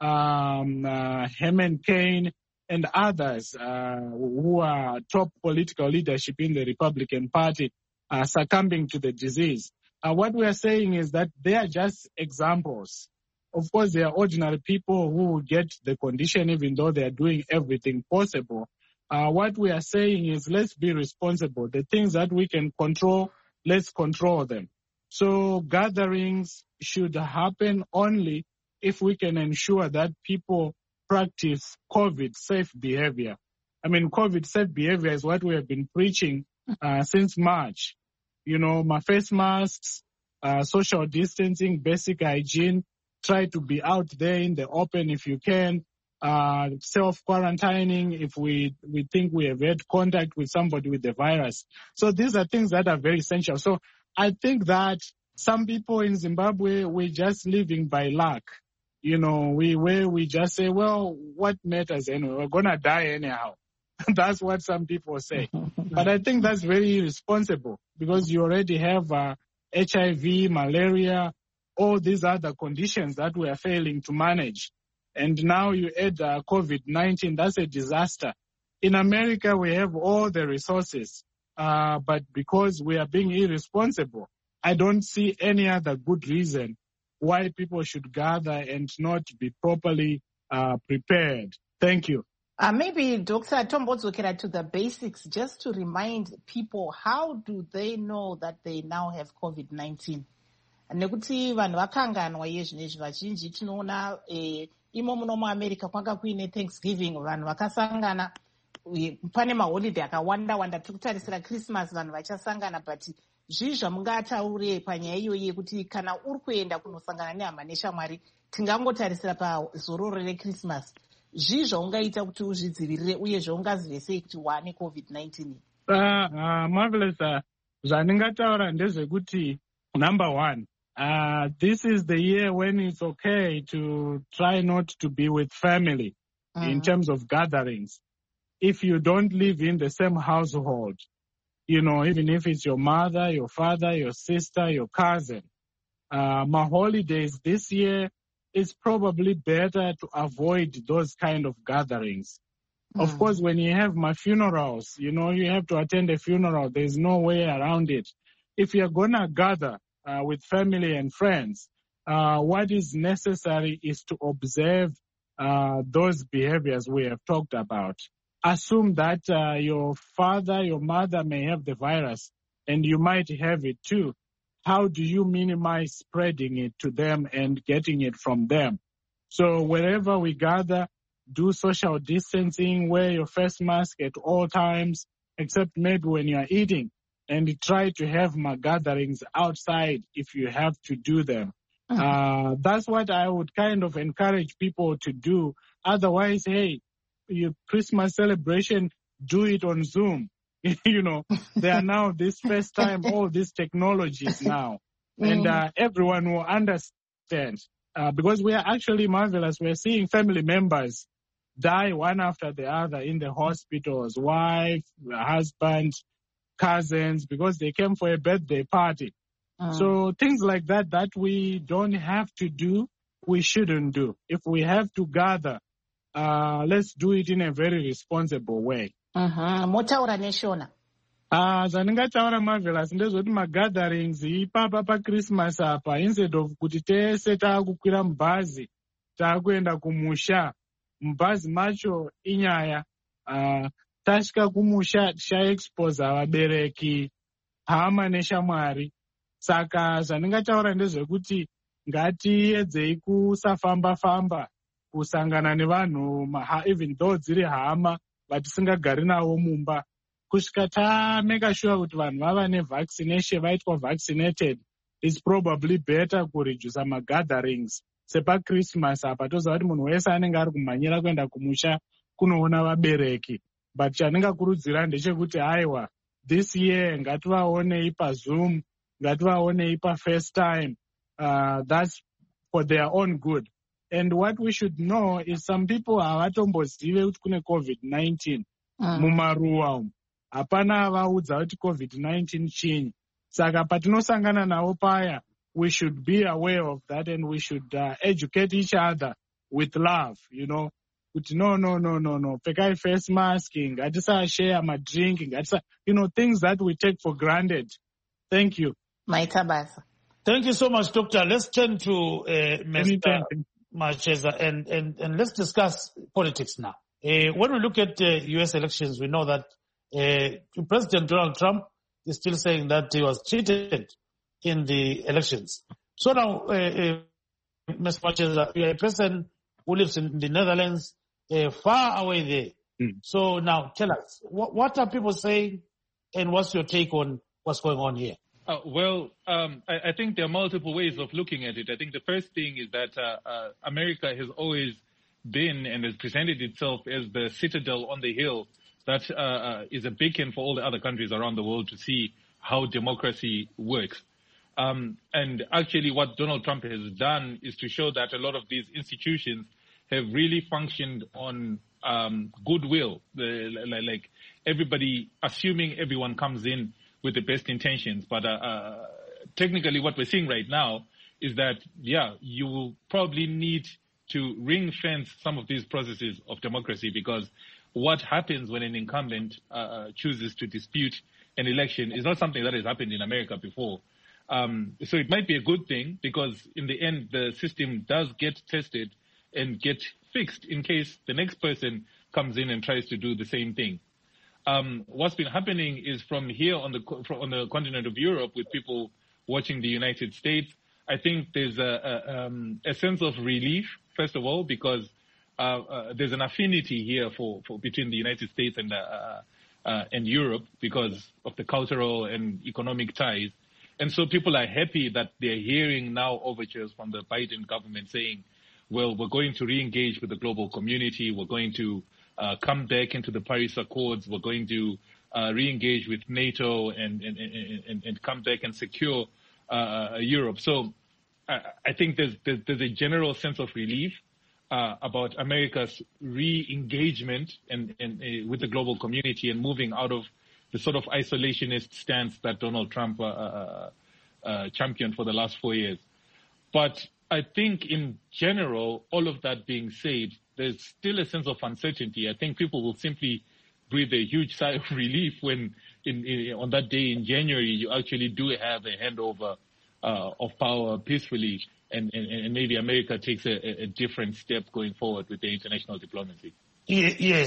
um, uh, Herman Cain, and others uh, who are top political leadership in the Republican Party uh, succumbing to the disease. Uh, what we are saying is that they are just examples. Of course, they are ordinary people who get the condition even though they are doing everything possible. Uh, what we are saying is let's be responsible. The things that we can control, let's control them. So gatherings should happen only if we can ensure that people practice COVID-safe behavior. I mean, COVID-safe behavior is what we have been preaching uh, since March. You know, my face masks, uh, social distancing, basic hygiene, try to be out there in the open if you can, uh, self-quarantining if we, we think we have had contact with somebody with the virus. So these are things that are very essential. So I think that some people in Zimbabwe, we're just living by luck. You know, we where we just say, well, what matters anyway? We're going to die anyhow. That's what some people say. But I think that's very irresponsible because you already have uh, H I V, malaria, all these other conditions that we are failing to manage. And now you add uh, COVID nineteen, that's a disaster. In America, we have all the resources, uh, but because we are being irresponsible, I don't see any other good reason why people should gather and not be properly uh, prepared. Thank you. Uh, maybe, Doctor Tombodzokera, to the basics, just to remind people, how do they know that they now have COVID nineteen? Nekuti vanhu vakanganwa iye zvinezvi vazhinji tinoona eh, imo muno muamerica kwanga kuine Thanksgiving, vanhu vakasangana, pane maholiday akawanda wanda, tiri kutarisira Christmas vanhu vachasangana, but zvii zvamungataure panyaya iyoyi yekuti kana uri kuenda kunosangana nehama neshamwari, tingangotarisira pazororo reChristmas, zvii zvaungaita kuti uzvidzivirire uye zvaungazive sei kuti waane COVID nineteen? Uh, uh, marvelous. Uh, zvandingataura ndezvekuti number one, uh, this is the year when it's okay to try not to be with family mm. in terms of gatherings. If you don't live in the same household, you know, even if it's your mother, your father, your sister, your cousin, uh, my holidays this year, it's probably better to avoid those kind of gatherings. Mm. Of course, when you have my funerals, you know, you have to attend a funeral. There's no way around it. If you're going to gather uh, with family and friends, uh, what is necessary is to observe uh, those behaviors we have talked about. Assume that uh, your father, your mother may have the virus and you might have it too. How do you minimize spreading it to them and getting it from them? So wherever we gather, do social distancing, wear your face mask at all times, except maybe when you are eating, and try to have my gatherings outside if you have to do them. Mm-hmm. Uh, that's what I would kind of encourage people to do. Otherwise, hey, your Christmas celebration, do it on Zoom. You know, there are now this first time, all these technologies now. Mm. And uh, everyone will understand. Uh, because we are actually marvelous. We're seeing family members die one after the other in the hospitals, wife, husband, cousins, because they came for a birthday party. Uh. So things like that that we don't have to do, we shouldn't do. If we have to gather, uh, let's do it in a very responsible way. Uh-huh. Motaura neshona. Ah, zvaningataura marvelous ndezvoti magatherings ipapa paChristmas apa, instead of kuti tese taakukwira mubhazi taakuenda kumusha, mubhazi macho inyaya. Uh, tasvika kumusha tichaexposa vabereki, hama neshamwari. Saka zvaningataura ndezvekuti ngatiedzei kusafamba-famba, kusangana nevanhu, even though dziri hama vatisingagari navo mumba. Kusvika tameka sure kuti vanhu vava nevaccination, vaitwa vaccinated, it's probably better kureduce magatherings. SepaChristmas apa toziva kuti munhu wese anenge ari kumhanyira kuenda kumusha kunoona vabereki. But chandingakurudzira ndechekuti aiwa, this year ngativaonei paZoom, ngativaonei paFaceTime. Uh, that's for their own good. And what we should know is some people havatombozive kuti kune COVID nineteen mm. mumaruwa umu. Hapana vaudza kuti COVID nineteen chinyi. Saka patinosangana navo paya, we should be aware of that and we should uh, educate each other with love, you know. Kuti no, no, no, no, no. Pekai face masking, ngatisa share my drinking, ngatisa, you know, things that we take for granted. Thank you. Maitabasa. Thank you so much, Doctor. Let's turn to uh, Mister Macheza and, and, and let's discuss politics now. Uh, when we look at uh, U S elections, we know that uh, President Donald Trump is still saying that he was cheated in the elections. So now, uh, uh, Mister Macheza, you are a person who lives in the Netherlands, uh, far away there. Mm. So now, tell us, what, what are people saying and what's your take on what's going on here? Uh, well, um, I, I think there are multiple ways of looking at it. I think the first thing is that uh, uh, America has always been and has presented itself as the citadel on the hill that uh, uh, is a beacon for all the other countries around the world to see how democracy works. Um, and actually what Donald Trump has done is to show that a lot of these institutions have really functioned on um, goodwill, the, like everybody, assuming everyone comes in with the best intentions. But uh, uh, technically what we're seeing right now is that, yeah, you will probably need to ring fence some of these processes of democracy, because what happens when an incumbent uh, chooses to dispute an election is not something that has happened in America before. Um, so it might be a good thing, because in the end, the system does get tested and get fixed in case the next person comes in and tries to do the same thing. Um, what's been happening is from here on the on the continent of Europe, with people watching the United States, I think there's a, a, um, a sense of relief, first of all, because uh, uh, there's an affinity here for, for between the United States and uh, uh, and Europe because of the cultural and economic ties. And so people are happy that they're hearing now overtures from the Biden government saying, well, we're going to re-engage with the global community. We're going to uh, come back into the Paris Accords. We're going to uh, re-engage with NATO and, and, and, and come back and secure uh, Europe. So I, I think there's, there's, there's a general sense of relief uh, about America's re-engagement and, and uh, with the global community and moving out of the sort of isolationist stance that Donald Trump uh, uh, uh, championed for the last four years. But I think in general, all of that being said, there's still a sense of uncertainty. I think people will simply breathe a huge sigh of relief when in, in, on that day in January, you actually do have a handover uh, of power peacefully, and, and, and maybe America takes a, a different step going forward with the international diplomacy. Yes,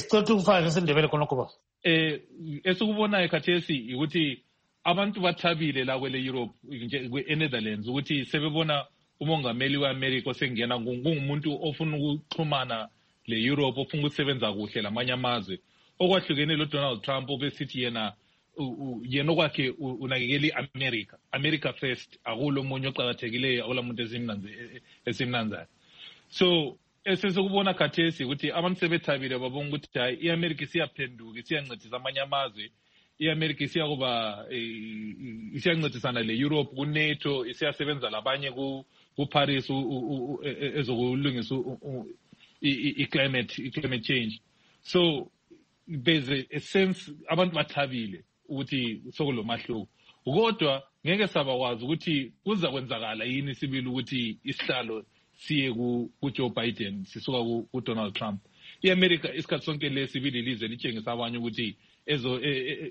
eh esukubona ekhathesi ukuthi abantu bathabile la kwele Europe eNetherlands ukuthi sebebona umongameli weAmerica osengena kungumuntu ofuna ukuxhumana le Europe, ofuna ukusebenza kuhle lamanye amazwe okwahlukene lo Donald Trump obesithi yena yena okwakhe unakekeli America America first akulo umunye oqhakathekileyo awula umuntu esimnanze esimnanzayo. So esesukubona khathesi ukuthi abantu sebethabile babonga ukuthi hayi iAmerica isiyaphenduka isiyancedisa amanye amazwe iAmerica isiyakuba isiyancedisana leEurope kuNATO isiyasebenza labanye ku kuParis ezokulungisa i-climate i-climate change. So there's a, a sense abantu bathabile ukuthi sokulo mahluko kodwa ngeke sabakwazi ukuthi kuza kwenzakala yini sibili ukuthi isihlalo siye ku Joe Biden sisuka ku Donald Trump. iAmerica isikhathi sonke lesibili lizwe litshengisa abanye ukuthi ezo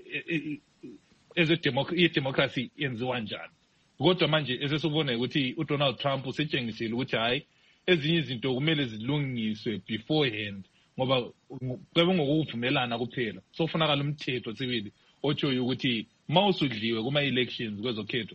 ezo democracy yenziwa njani. Kodwa manje esesubona ukuthi uDonald Trump usetshengisile ukuthi hayi ezinye izinto kumele zilungiswe beforehand ngoba kwebe ngokuvumelana kuphela. So kufanele umthetho sibili otshoyo ukuthi mawusudliwe kuma elections kwezokhetho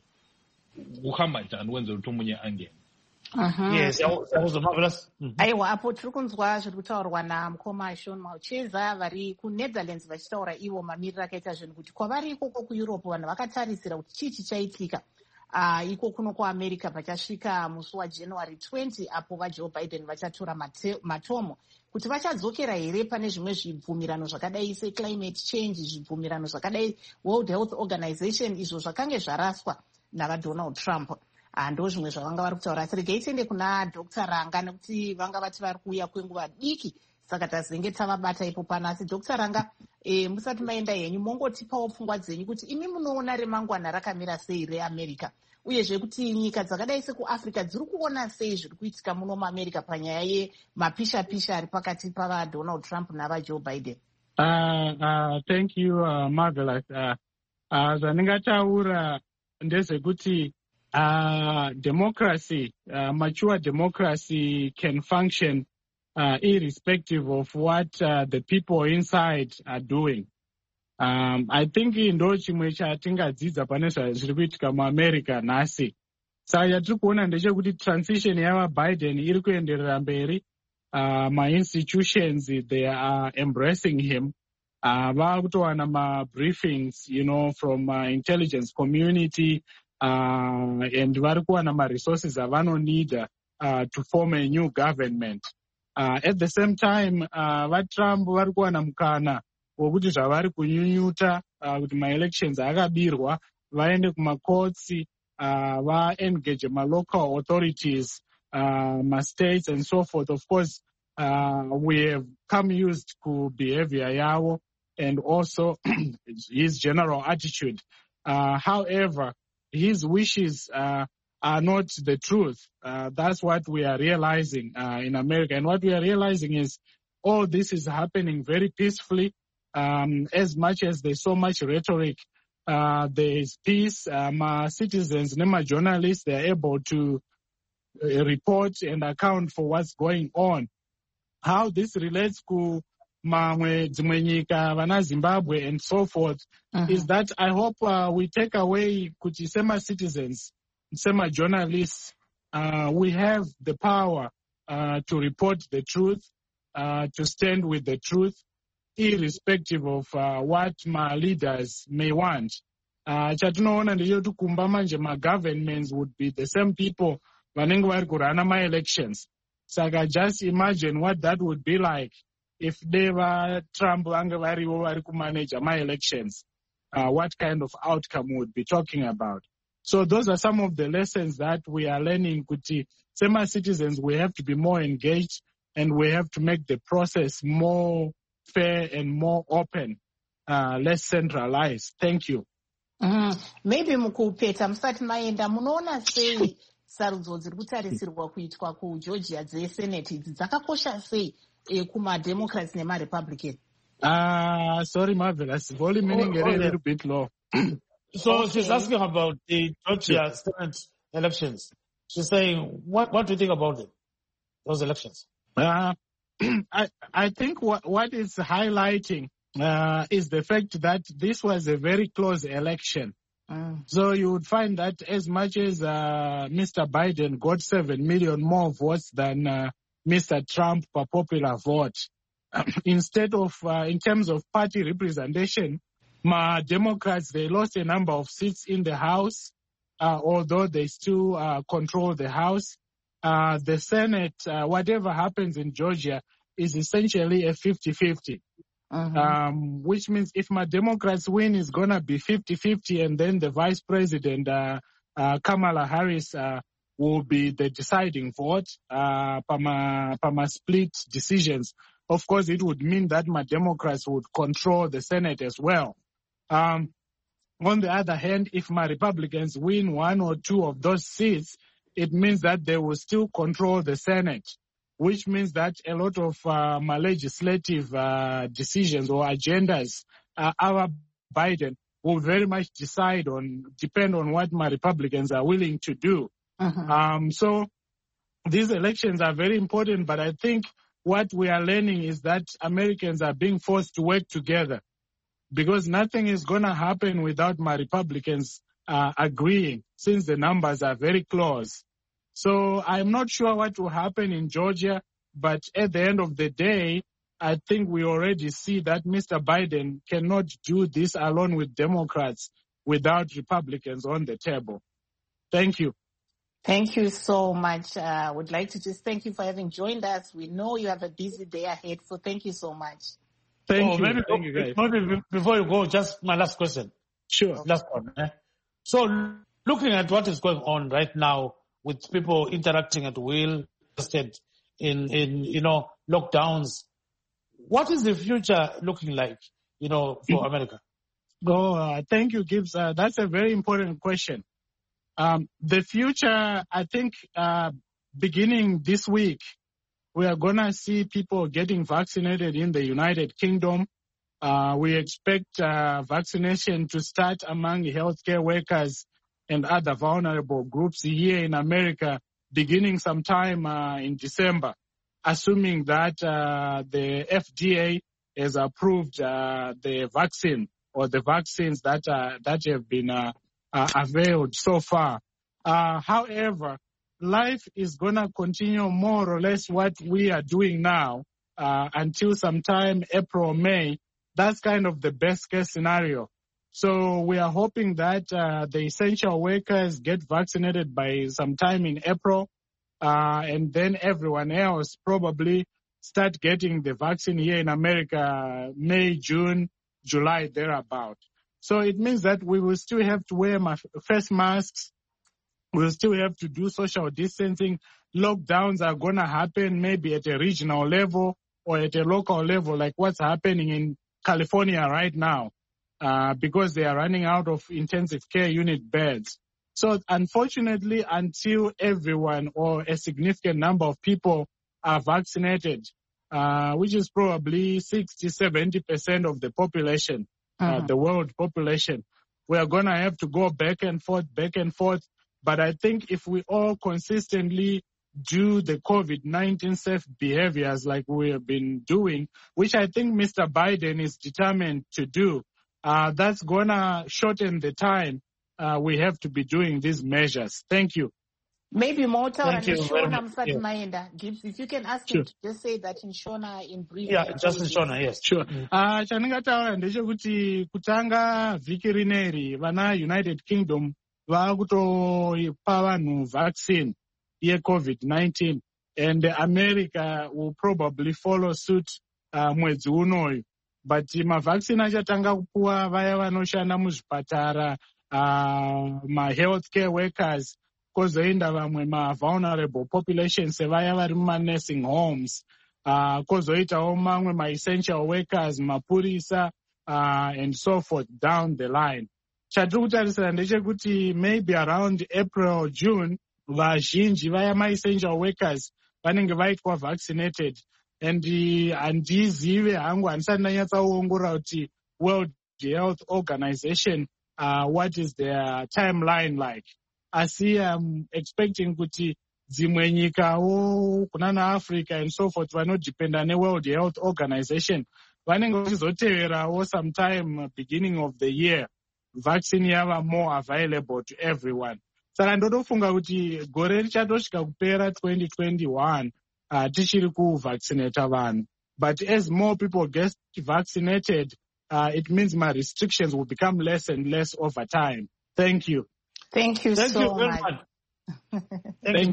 kuhamba njani kwenza ukuthi umunye angene. Uh-huh. Yes, that was marvelous. Aiwa apo tiri kunzwa zviri kutaurwa namukoma Shaun Malcheza vari kuNetherlands vachitaura ivo mamiriro akaita zvinhu kuti kwavari ikoko kuEurope vanhu vakatarisira kuti chii chichaitika uh, iko kuno kuAmerica pachasvika musi waJanuary twentieth apo vaJoe Biden vachatora matomo kuti vachadzokera here pane zvimwe zvibvumirano zvakadai seclimate change, zvibvumirano zvakadai World Health Organization, izvo zvakange zvaraswa navaDonald Trump. Ndo zvimwe zvavanga vari kutaura. Asi regai tiende kuna Doctor Ranga nekuti vanga vati vari kuuya kwenguva diki saka tazenge tavabata ipo pano. Asi Doctor Ranga, e, musati maenda henyu mongotipawo pfungwa dzenyu kuti imi munoona remangwana rakamira sei reAmerica, uyezve kuti nyika dzakadai sekuAfrica dziri kuona sei zviri kuitika muno muAmerica panyaya yemapisha-pisha ari pakati pavaDonald Trump navaJoe Biden. Uh, uh, thank you, uh, Marvelous. Uh, uh, zvandingataura ndezvekuti Uh, democracy, uh, mature democracy can function uh, irrespective of what uh, the people inside are doing. Um, I think ndo chimwe chatingadzidza pane zviri kuitika muAmerica nhasi. Saka yatiri kuona ndechekuti transition yavaBiden iri kuenderera mberi. Uh, ma-institutions, they are embracing him. Uh, vakutowana ma-briefings, you know, from uh, intelligence community, Uh, and vari kuwana ma-resources avanonida uh, to form a new government. Uh, at the same time, uh, vaTrump vari kuwana mukana wokuti zvavari kunyunyuta uh, kuti ma-elections akabirwa vaende kuma-courts, uh, va-engage ma-local authorities, uh, ma-states and so forth. Of course, uh, we have come used to behavior yavo and also his general attitude. Uh, however, his wishes uh, are not the truth. Uh, that's what we are realizing uh, in America. And what we are realizing is all this is happening very peacefully. Um, as much as there's so much rhetoric, uh, there is peace. Um, uh, citizens, nema journalists, they're able to uh, report and account for what's going on. How this relates to mamwe dzimwe nyika vana Zimbabwe and so forth, uh-huh. is that I hope uh, we take away kuti sema citizens, sema journalists, uh, we have the power uh, to report the truth, uh, to stand with the truth, irrespective of uh, what my leaders may want. Uh, chatinoona ndechoti kumba manje ma-governments would be the same people vanenge vari kurana ma-elections. Saka just imagine what that would be like if never Trump vange varivo vari kumanage my-elections, uh, what kind of outcome we would be talking about. So those are some of the lessons that we are learning. Kuti sema citizens, we have to be more engaged and we have to make the process more fair and more open, uh, less centralized. Thank you. Mm-hmm. Maybe mukupeta musati maenda munoona sei sarudzo dziri kutarisirwa kuitwa kuGeorgia dzesenate idzi dzakakosha sei e kuma-Democrats nema-Republican? Uh, sorry, Marvelous. Volume meaning oh, oh, a little bit low. So okay. She's asking about the Georgia Senate elections. She's saying, what, what do you think about it, those elections? Uh, I, I think what, what is highlighting uh, is the fact that this was a very close election. Mm. So you would find that as much as uh, Mister Biden got seven million more votes than uh, Mister Trump per popular vote, instead of, uh, in terms of party representation, my Democrats, they lost a number of seats in the House, uh, although they still uh, control the House. uh, the Senate, uh, whatever happens in Georgia, is essentially a fifty-fifty. Mm-hmm. Um, which means if my Democrats win, it's going to be fifty-fifty, and then the Vice President, uh, uh, Kamala Harris, uh, will be the deciding vote, uh, pama, pama split decisions. Of course, it would mean that my Democrats would control the Senate as well. Um, on the other hand, if my Republicans win one or two of those seats, it means that they will still control the Senate, which means that a lot of uh, my legislative uh, decisions or agendas, uh, our Biden will very much decide on, depend on what my Republicans are willing to do. Uh-huh. Um, so these elections are very important, but I think what we are learning is that Americans are being forced to work together, because nothing is going to happen without my Republicans uh, agreeing, since the numbers are very close. So I'm not sure what will happen in Georgia, but at the end of the day, I think we already see that Mister Biden cannot do this alone with Democrats without Republicans on the table. Thank you. Thank you so much. I uh, would like to just thank you for having joined us. We know you have a busy day ahead, so thank you so much. Thank oh, you. Maybe, thank you guys. maybe before you go, just my last question. Sure. Last one. Eh? So looking at what is going on right now with people interacting at will, in, in, you know, lockdowns, what is the future looking like, you know, for America? Oh, uh, thank you, Gibbs. Uh, that's a very important question. Um, the future, I think, uh, beginning this week, we are going to see people getting vaccinated in the United Kingdom. Uh, we expect uh, vaccination to start among healthcare workers and other vulnerable groups here in America beginning sometime uh, in December, assuming that uh, the F D A has approved uh, the vaccine or the vaccines that uh, that have been uh, uh, availed so far. Uh, however, life is going to continue more or less what we are doing now uh, until sometime April or May. That's kind of the best case scenario. So we are hoping that uh, the essential workers get vaccinated by sometime in April, uh, and then everyone else probably start getting the vaccine here in America May, June, July, thereabout. So it means that we will still have to wear my face masks. We'll still have to do social distancing. Lockdowns are going to happen maybe at a regional level or at a local level, like what's happening in California right now, uh, because they are running out of intensive care unit beds. So unfortunately, until everyone or a significant number of people are vaccinated, uh, which is probably sixty, seventy percent of the population, uh-huh. uh, the world population, we are going to have to go back and forth, back and forth. But I think if we all consistently do the COVID nineteen safe behaviors like we have been doing, which I think Mister Biden is determined to do, uh, that's going to shorten the time uh, we have to be doing these measures. Thank you. Maybe more time in Shona, Msatimaenda. Gibbs, if you can ask him to just say that in Shona in brief. Yeah, just in Shona, yes. Sure. Ah, chaningataura ndechekuti kutanga vhiki rineri vana United Kingdom vakutopa vanhu vaccine ye-COVID nineteen, and America will probably follow suit uh, mwedzi unoyu. But mavaccine achatanga kupuwa vaya vanoshanda muzvipatara, uh, ma-healthcare workers, kozoenda vamwe ma-vulnerable population sevaya vari muma-nursing homes, uh, kozoitawo mamwe ma-essential workers, mapurisa, uh, and so forth down the line. Chatiri kutarisira ndechekuti maybe around April, June, vazhinji vaya ma-essential workers vanenge vaitwa vaccinated, and handizive hangu handisati ndanyatsakuongorora kuti World Health Organization uh, what is their timeline like. Asi I'm expecting kuti dzimwe nyikawo kunana Africa and so forth vanodependa ne-World Health Organization vanenge vachizoteverawo sometime beginning of the year vaccine yava more available to everyone. Saka ndotofunga kuti gore richatosvika kupera twenty twenty-one uh, tichiri kuvaccinata vanhu. But as more people get vaccinated, uh, it means my restrictions will become less and less over time. Thank you. Thank you Thank so you very much. much. Thank, Thank you. you.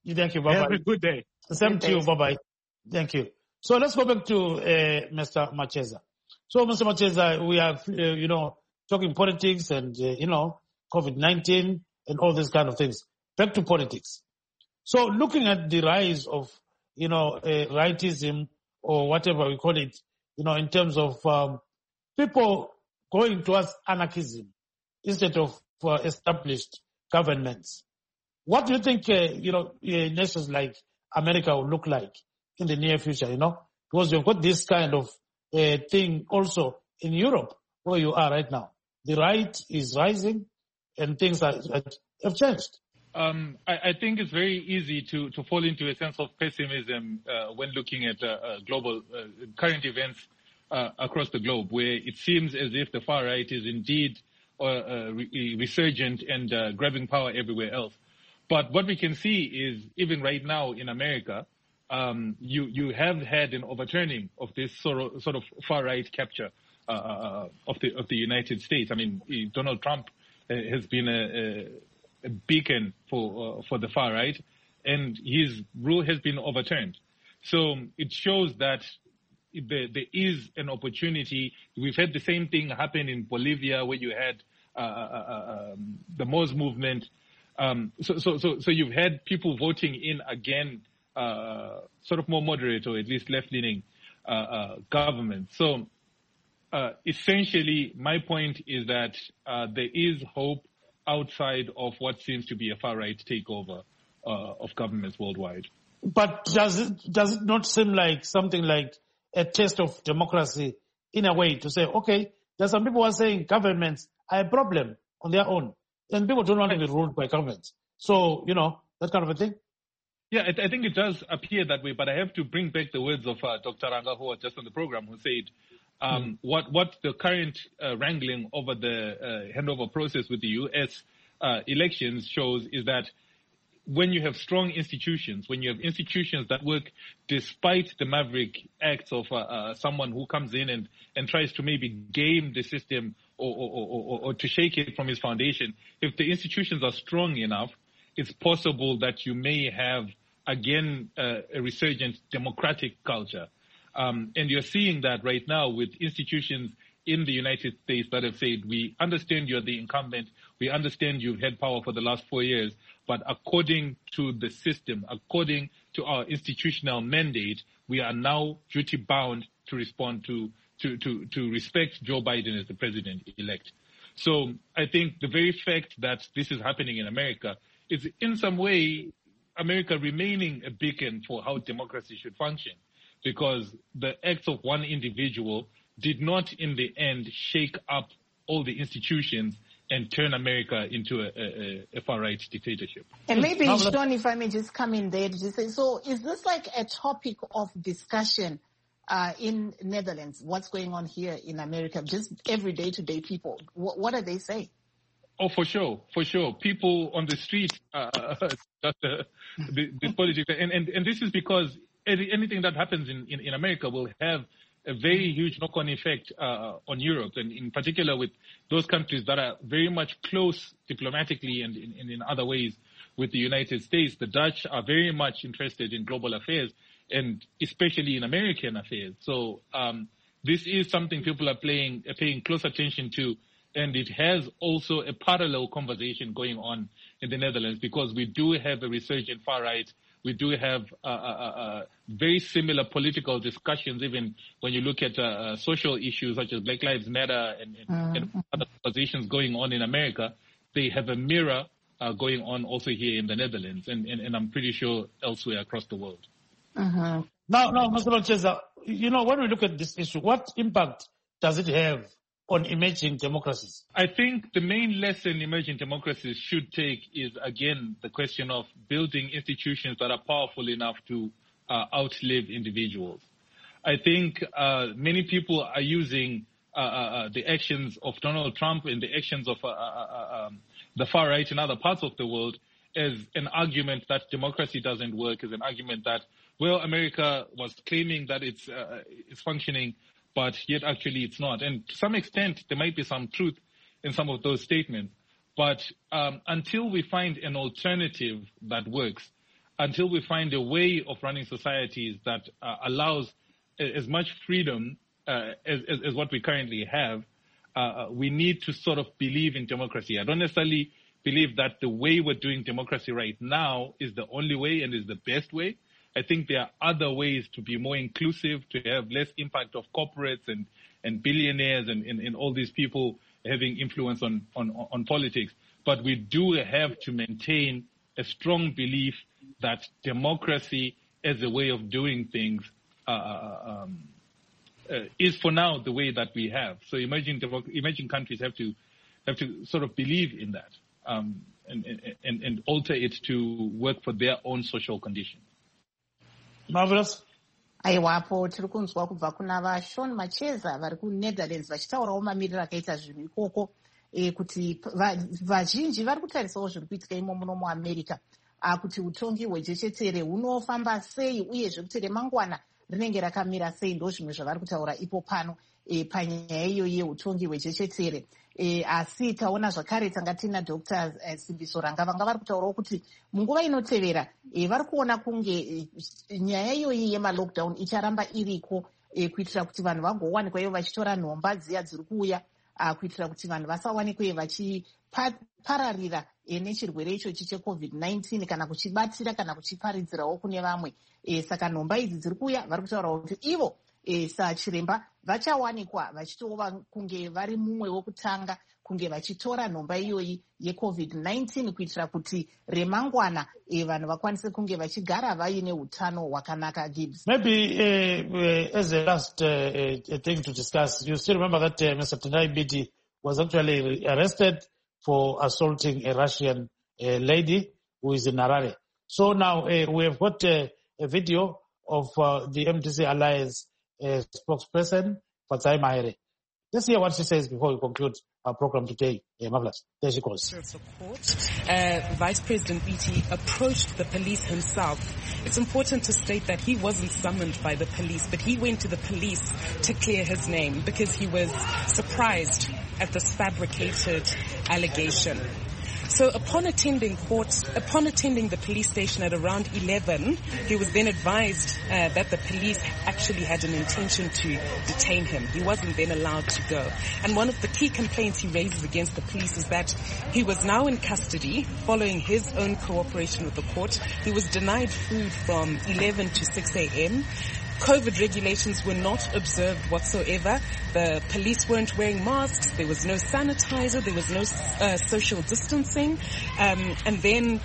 Thank you. Bye-bye. Have a good day. Same Good to you. day. Bye-bye. Thank you. So let's go back to uh, Mister Macheza. So, Mister Macheza, we are, uh, you know, talking politics and, uh, you know, COVID nineteen and all these kind of things. Back to politics. So looking at the rise of, you know, uh, rightism or whatever we call it, you know, in terms of um, people going towards anarchism instead of uh, established governments. What do you think, uh, you know, uh, nations like America will look like in the near future, you know? Because you've got this kind of uh, thing also in Europe where you are right now. The right is rising and things are, have changed. Um, I, I think it's very easy to, to fall into a sense of pessimism uh, when looking at uh, uh, global uh, current events uh, across the globe, where it seems as if the far right is indeed uh, uh, re- resurgent and uh, grabbing power everywhere else. But what we can see is, even right now in America, um, you you have had an overturning of this sort of, sort of far right capture uh, uh, of the of the United States. I mean, Donald Trump uh, has been a, a, a beacon for uh, for the far right, and his rule has been overturned. So it shows that there, there is an opportunity. We've had the same thing happen in Bolivia, where you had uh, uh, um, the Mos movement. Um, so, so, so, so you've had people voting in again, uh, sort of more moderate or at least left-leaning uh, uh, government. So, uh, essentially, my point is that uh, there is hope outside of what seems to be a far-right takeover uh, of governments worldwide. But does it does it not seem like something like a test of democracy in a way to say, okay, there's some people who are saying governments are a problem on their own. And people don't want to be ruled by governments. So, you know, that kind of a thing. Yeah, I, I think it does appear that way, but I have to bring back the words of uh, Doctor Ranga, who was just on the program, who said um, mm. what, what the current uh, wrangling over the uh, handover process with the U S uh, elections shows is that when you have strong institutions, when you have institutions that work despite the maverick acts of uh, uh, someone who comes in and, and tries to maybe game the system or, or, or, or to shake it from its foundation, if the institutions are strong enough, it's possible that you may have, again, uh, a resurgent democratic culture. Um, and you're seeing that right now with institutions in the United States that have said, we understand you're the incumbent, we understand you've had power for the last four years, but according to the system, according to our institutional mandate, we are now duty-bound to respond to, to, to, to respect Joe Biden as the president-elect. So I think the very fact that this is happening in America is in some way America remaining a beacon for how democracy should function, because the acts of one individual did not in the end shake up all the institutions and turn America into a, a, a far-right dictatorship. And maybe, Sean, if I may just come in there to say, so is this like a topic of discussion uh, in Netherlands? What's going on here in America? Just every day-to-day people, what, what are they saying? Oh, for sure, for sure. People on the street, uh, just, uh, the, the politics, and, and, and this is because any, anything that happens in, in, in America will have a very huge knock-on effect uh, on Europe, and in particular with those countries that are very much close diplomatically and in, and in other ways with the United States. The Dutch are very much interested in global affairs, and especially in American affairs. So um, this is something people are playing, uh, paying close attention to, and it has also a parallel conversation going on in the Netherlands, because we do have a resurgent far right. We do have uh, uh, uh, very similar political discussions, even when you look at uh, social issues such as Black Lives Matter and, and, mm-hmm. and other positions going on in America. They have a mirror uh, going on also here in the Netherlands, and, and, and I'm pretty sure elsewhere across the world. Mm-hmm. Now, now, Mister Macheza, you know, when we look at this issue, what impact does it have on emerging democracies? I think the main lesson emerging democracies should take is, again, the question of building institutions that are powerful enough to uh, outlive individuals. I think uh, many people are using uh, uh, the actions of Donald Trump and the actions of uh, uh, um, the far right in other parts of the world as an argument that democracy doesn't work, as an argument that, well, America was claiming that it's, uh, it's functioning, but yet actually it's not. And to some extent, there might be some truth in some of those statements. But um, until we find an alternative that works, until we find a way of running societies that uh, allows as much freedom uh, as, as, as what we currently have, uh, we need to sort of believe in democracy. I don't necessarily believe that the way we're doing democracy right now is the only way and is the best way. I think there are other ways to be more inclusive, to have less impact of corporates and, and billionaires and, and, and all these people having influence on, on, on politics. But we do have to maintain a strong belief that democracy as a way of doing things uh, um, uh, is for now the way that we have. So emerging, emerging countries have to have to sort of believe in that um, and, and, and alter it to work for their own social conditions. Marvelous. Aiwapo tiri kunzwa kubva kuna vaShawn Macheza vari kuNetherlands vachitaurawo mamiriro akaita zvinhu ikoko e, kuti vazhinji vari kutarisawo zviri kuitika imo muno muAmerica kuti utongi hwejechetere hunofamba sei uyezve kuti remangwana rinenge rakamira sei. Ndo zvimwe zvavari kutaura ipo pano e, panyaya iyo yeutongi hwejechetere. E, asi taona zvakare tanga tina Dr e, Simbiso Ranga vanga vari kutaurawo kuti munguva inotevera e, vari kuona kunge e, nyaya iyoyi yemalockdown icharamba iriko e, kuitira kuti vanhu vagowanikwa iyo vachitora nhomba dziya dziri kuuya kuitira kuti vanhu vasawanikwe vachipararira e, nechirwere ichochi checovid nineteen kana kuchibatira kana kuchiparidzirawo kune vamwe. E, saka nhomba idzi dziri kuuya vari kutaurawo kuti ivo E, sachiremba vachawanikwa vachitova kunge vari mumwe wokutanga kunge vachitora nhomba iyoyi yecovid nineteen kuitira kuti remangwana e, vanhu vakwanise kunge vachigara vaine utano hwakanaka. Gibbs, maybe uh, uh, as a last uh, uh, thing to discuss, you still remember that uh, Mister Tendai Biti was actually arrested for assaulting a Russian uh, lady who is in Harare. So now uh, we have got uh, a video of uh, the M D C Alliance Uh, spokesperson Fatsai Mahere. Let's hear what she says before we conclude our program today. Yeah, marvelous. There she goes. Uh, Vice President Biti approached the police himself. It's important to state that he wasn't summoned by the police, but he went to the police to clear his name because he was surprised at this fabricated allegation. So upon attending court, upon attending the police station at around eleven, he was then advised uh, that the police actually had an intention to detain him. He wasn't then allowed to go. And one of the key complaints he raises against the police is that he was now in custody following his own cooperation with the court. He was denied food from eleven to six a.m. COVID regulations were not observed whatsoever. The police weren't wearing masks. There was no sanitizer. There was no uh, social distancing. Um, and then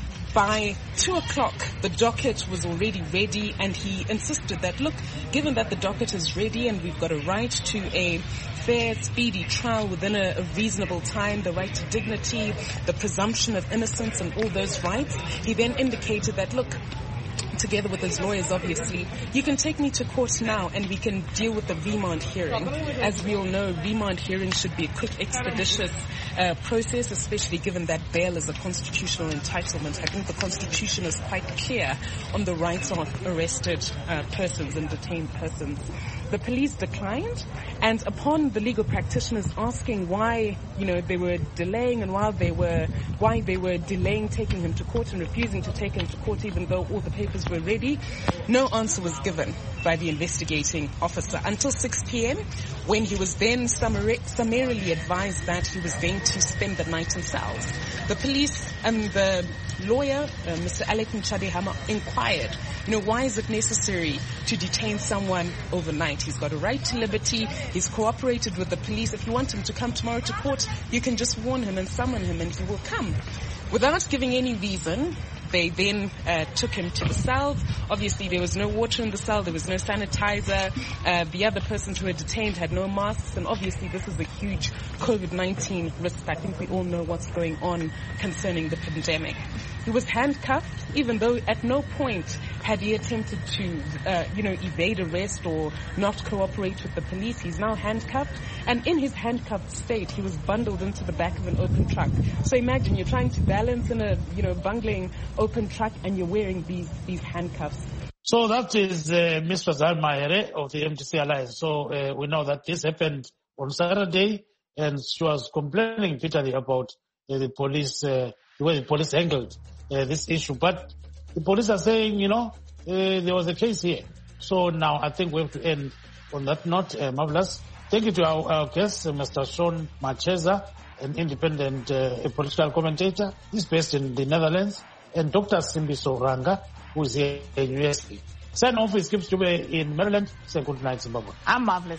by two o'clock, the docket was already ready, and he insisted that, look, given that the docket is ready and we've got a right to a fair, speedy trial within a, a reasonable time, the right to dignity, the presumption of innocence and all those rights, he then indicated that, look, together with his lawyers, obviously, you can take me to court now and we can deal with the remand hearing. As we all know, remand hearing should be a quick, expeditious uh, process, especially given that bail is a constitutional entitlement. I think the Constitution is quite clear on the rights of arrested uh, persons and detained persons. The police declined, and upon the legal practitioners asking why, you know, they were delaying and while they were, why they were delaying taking him to court and refusing to take him to court even though all the papers were ready, no answer was given by the investigating officer until six p.m. when he was then summary, summarily advised that he was going to spend the night in cells. The police and the lawyer, uh, Mister Alec Mchadehama, inquired, you know, why is it necessary to detain someone overnight? He's got a right to liberty. He's cooperated with the police. If you want him to come tomorrow to court, you can just warn him and summon him and he will come. Without giving any reason, they then uh, took him to the cell. Obviously, there was no water in the cell. There was no sanitizer. Uh, the other persons who were detained had no masks. And obviously, this is a huge COVID nineteen risk. I think we all know what's going on concerning the pandemic. He was handcuffed, even though at no point had he attempted to, uh, you know, evade arrest or not cooperate with the police. He's now handcuffed. And in his handcuffed state, he was bundled into the back of an open truck. So imagine you're trying to balance in a, you know, bungling open truck and you're wearing these, these handcuffs. So that is uh, Miz Fatsai Mahere of the M D C Alliance. So uh, we know that this happened on Saturday, and she was complaining bitterly about uh, the police, uh, the way the police handled uh, this issue. But The police are saying, you know, uh, there was a case here. So now I think we have to end on that note. Uh, marvelous. Thank you to our, our guest, uh, Mister Shaun Macheza, an independent uh, a political commentator. He's based in the Netherlands. And Doctor Simbiso Ranga, who is here in U S A. Sign off is Skip Stube in Maryland. Say good night, Zimbabwe. I'm marvelous.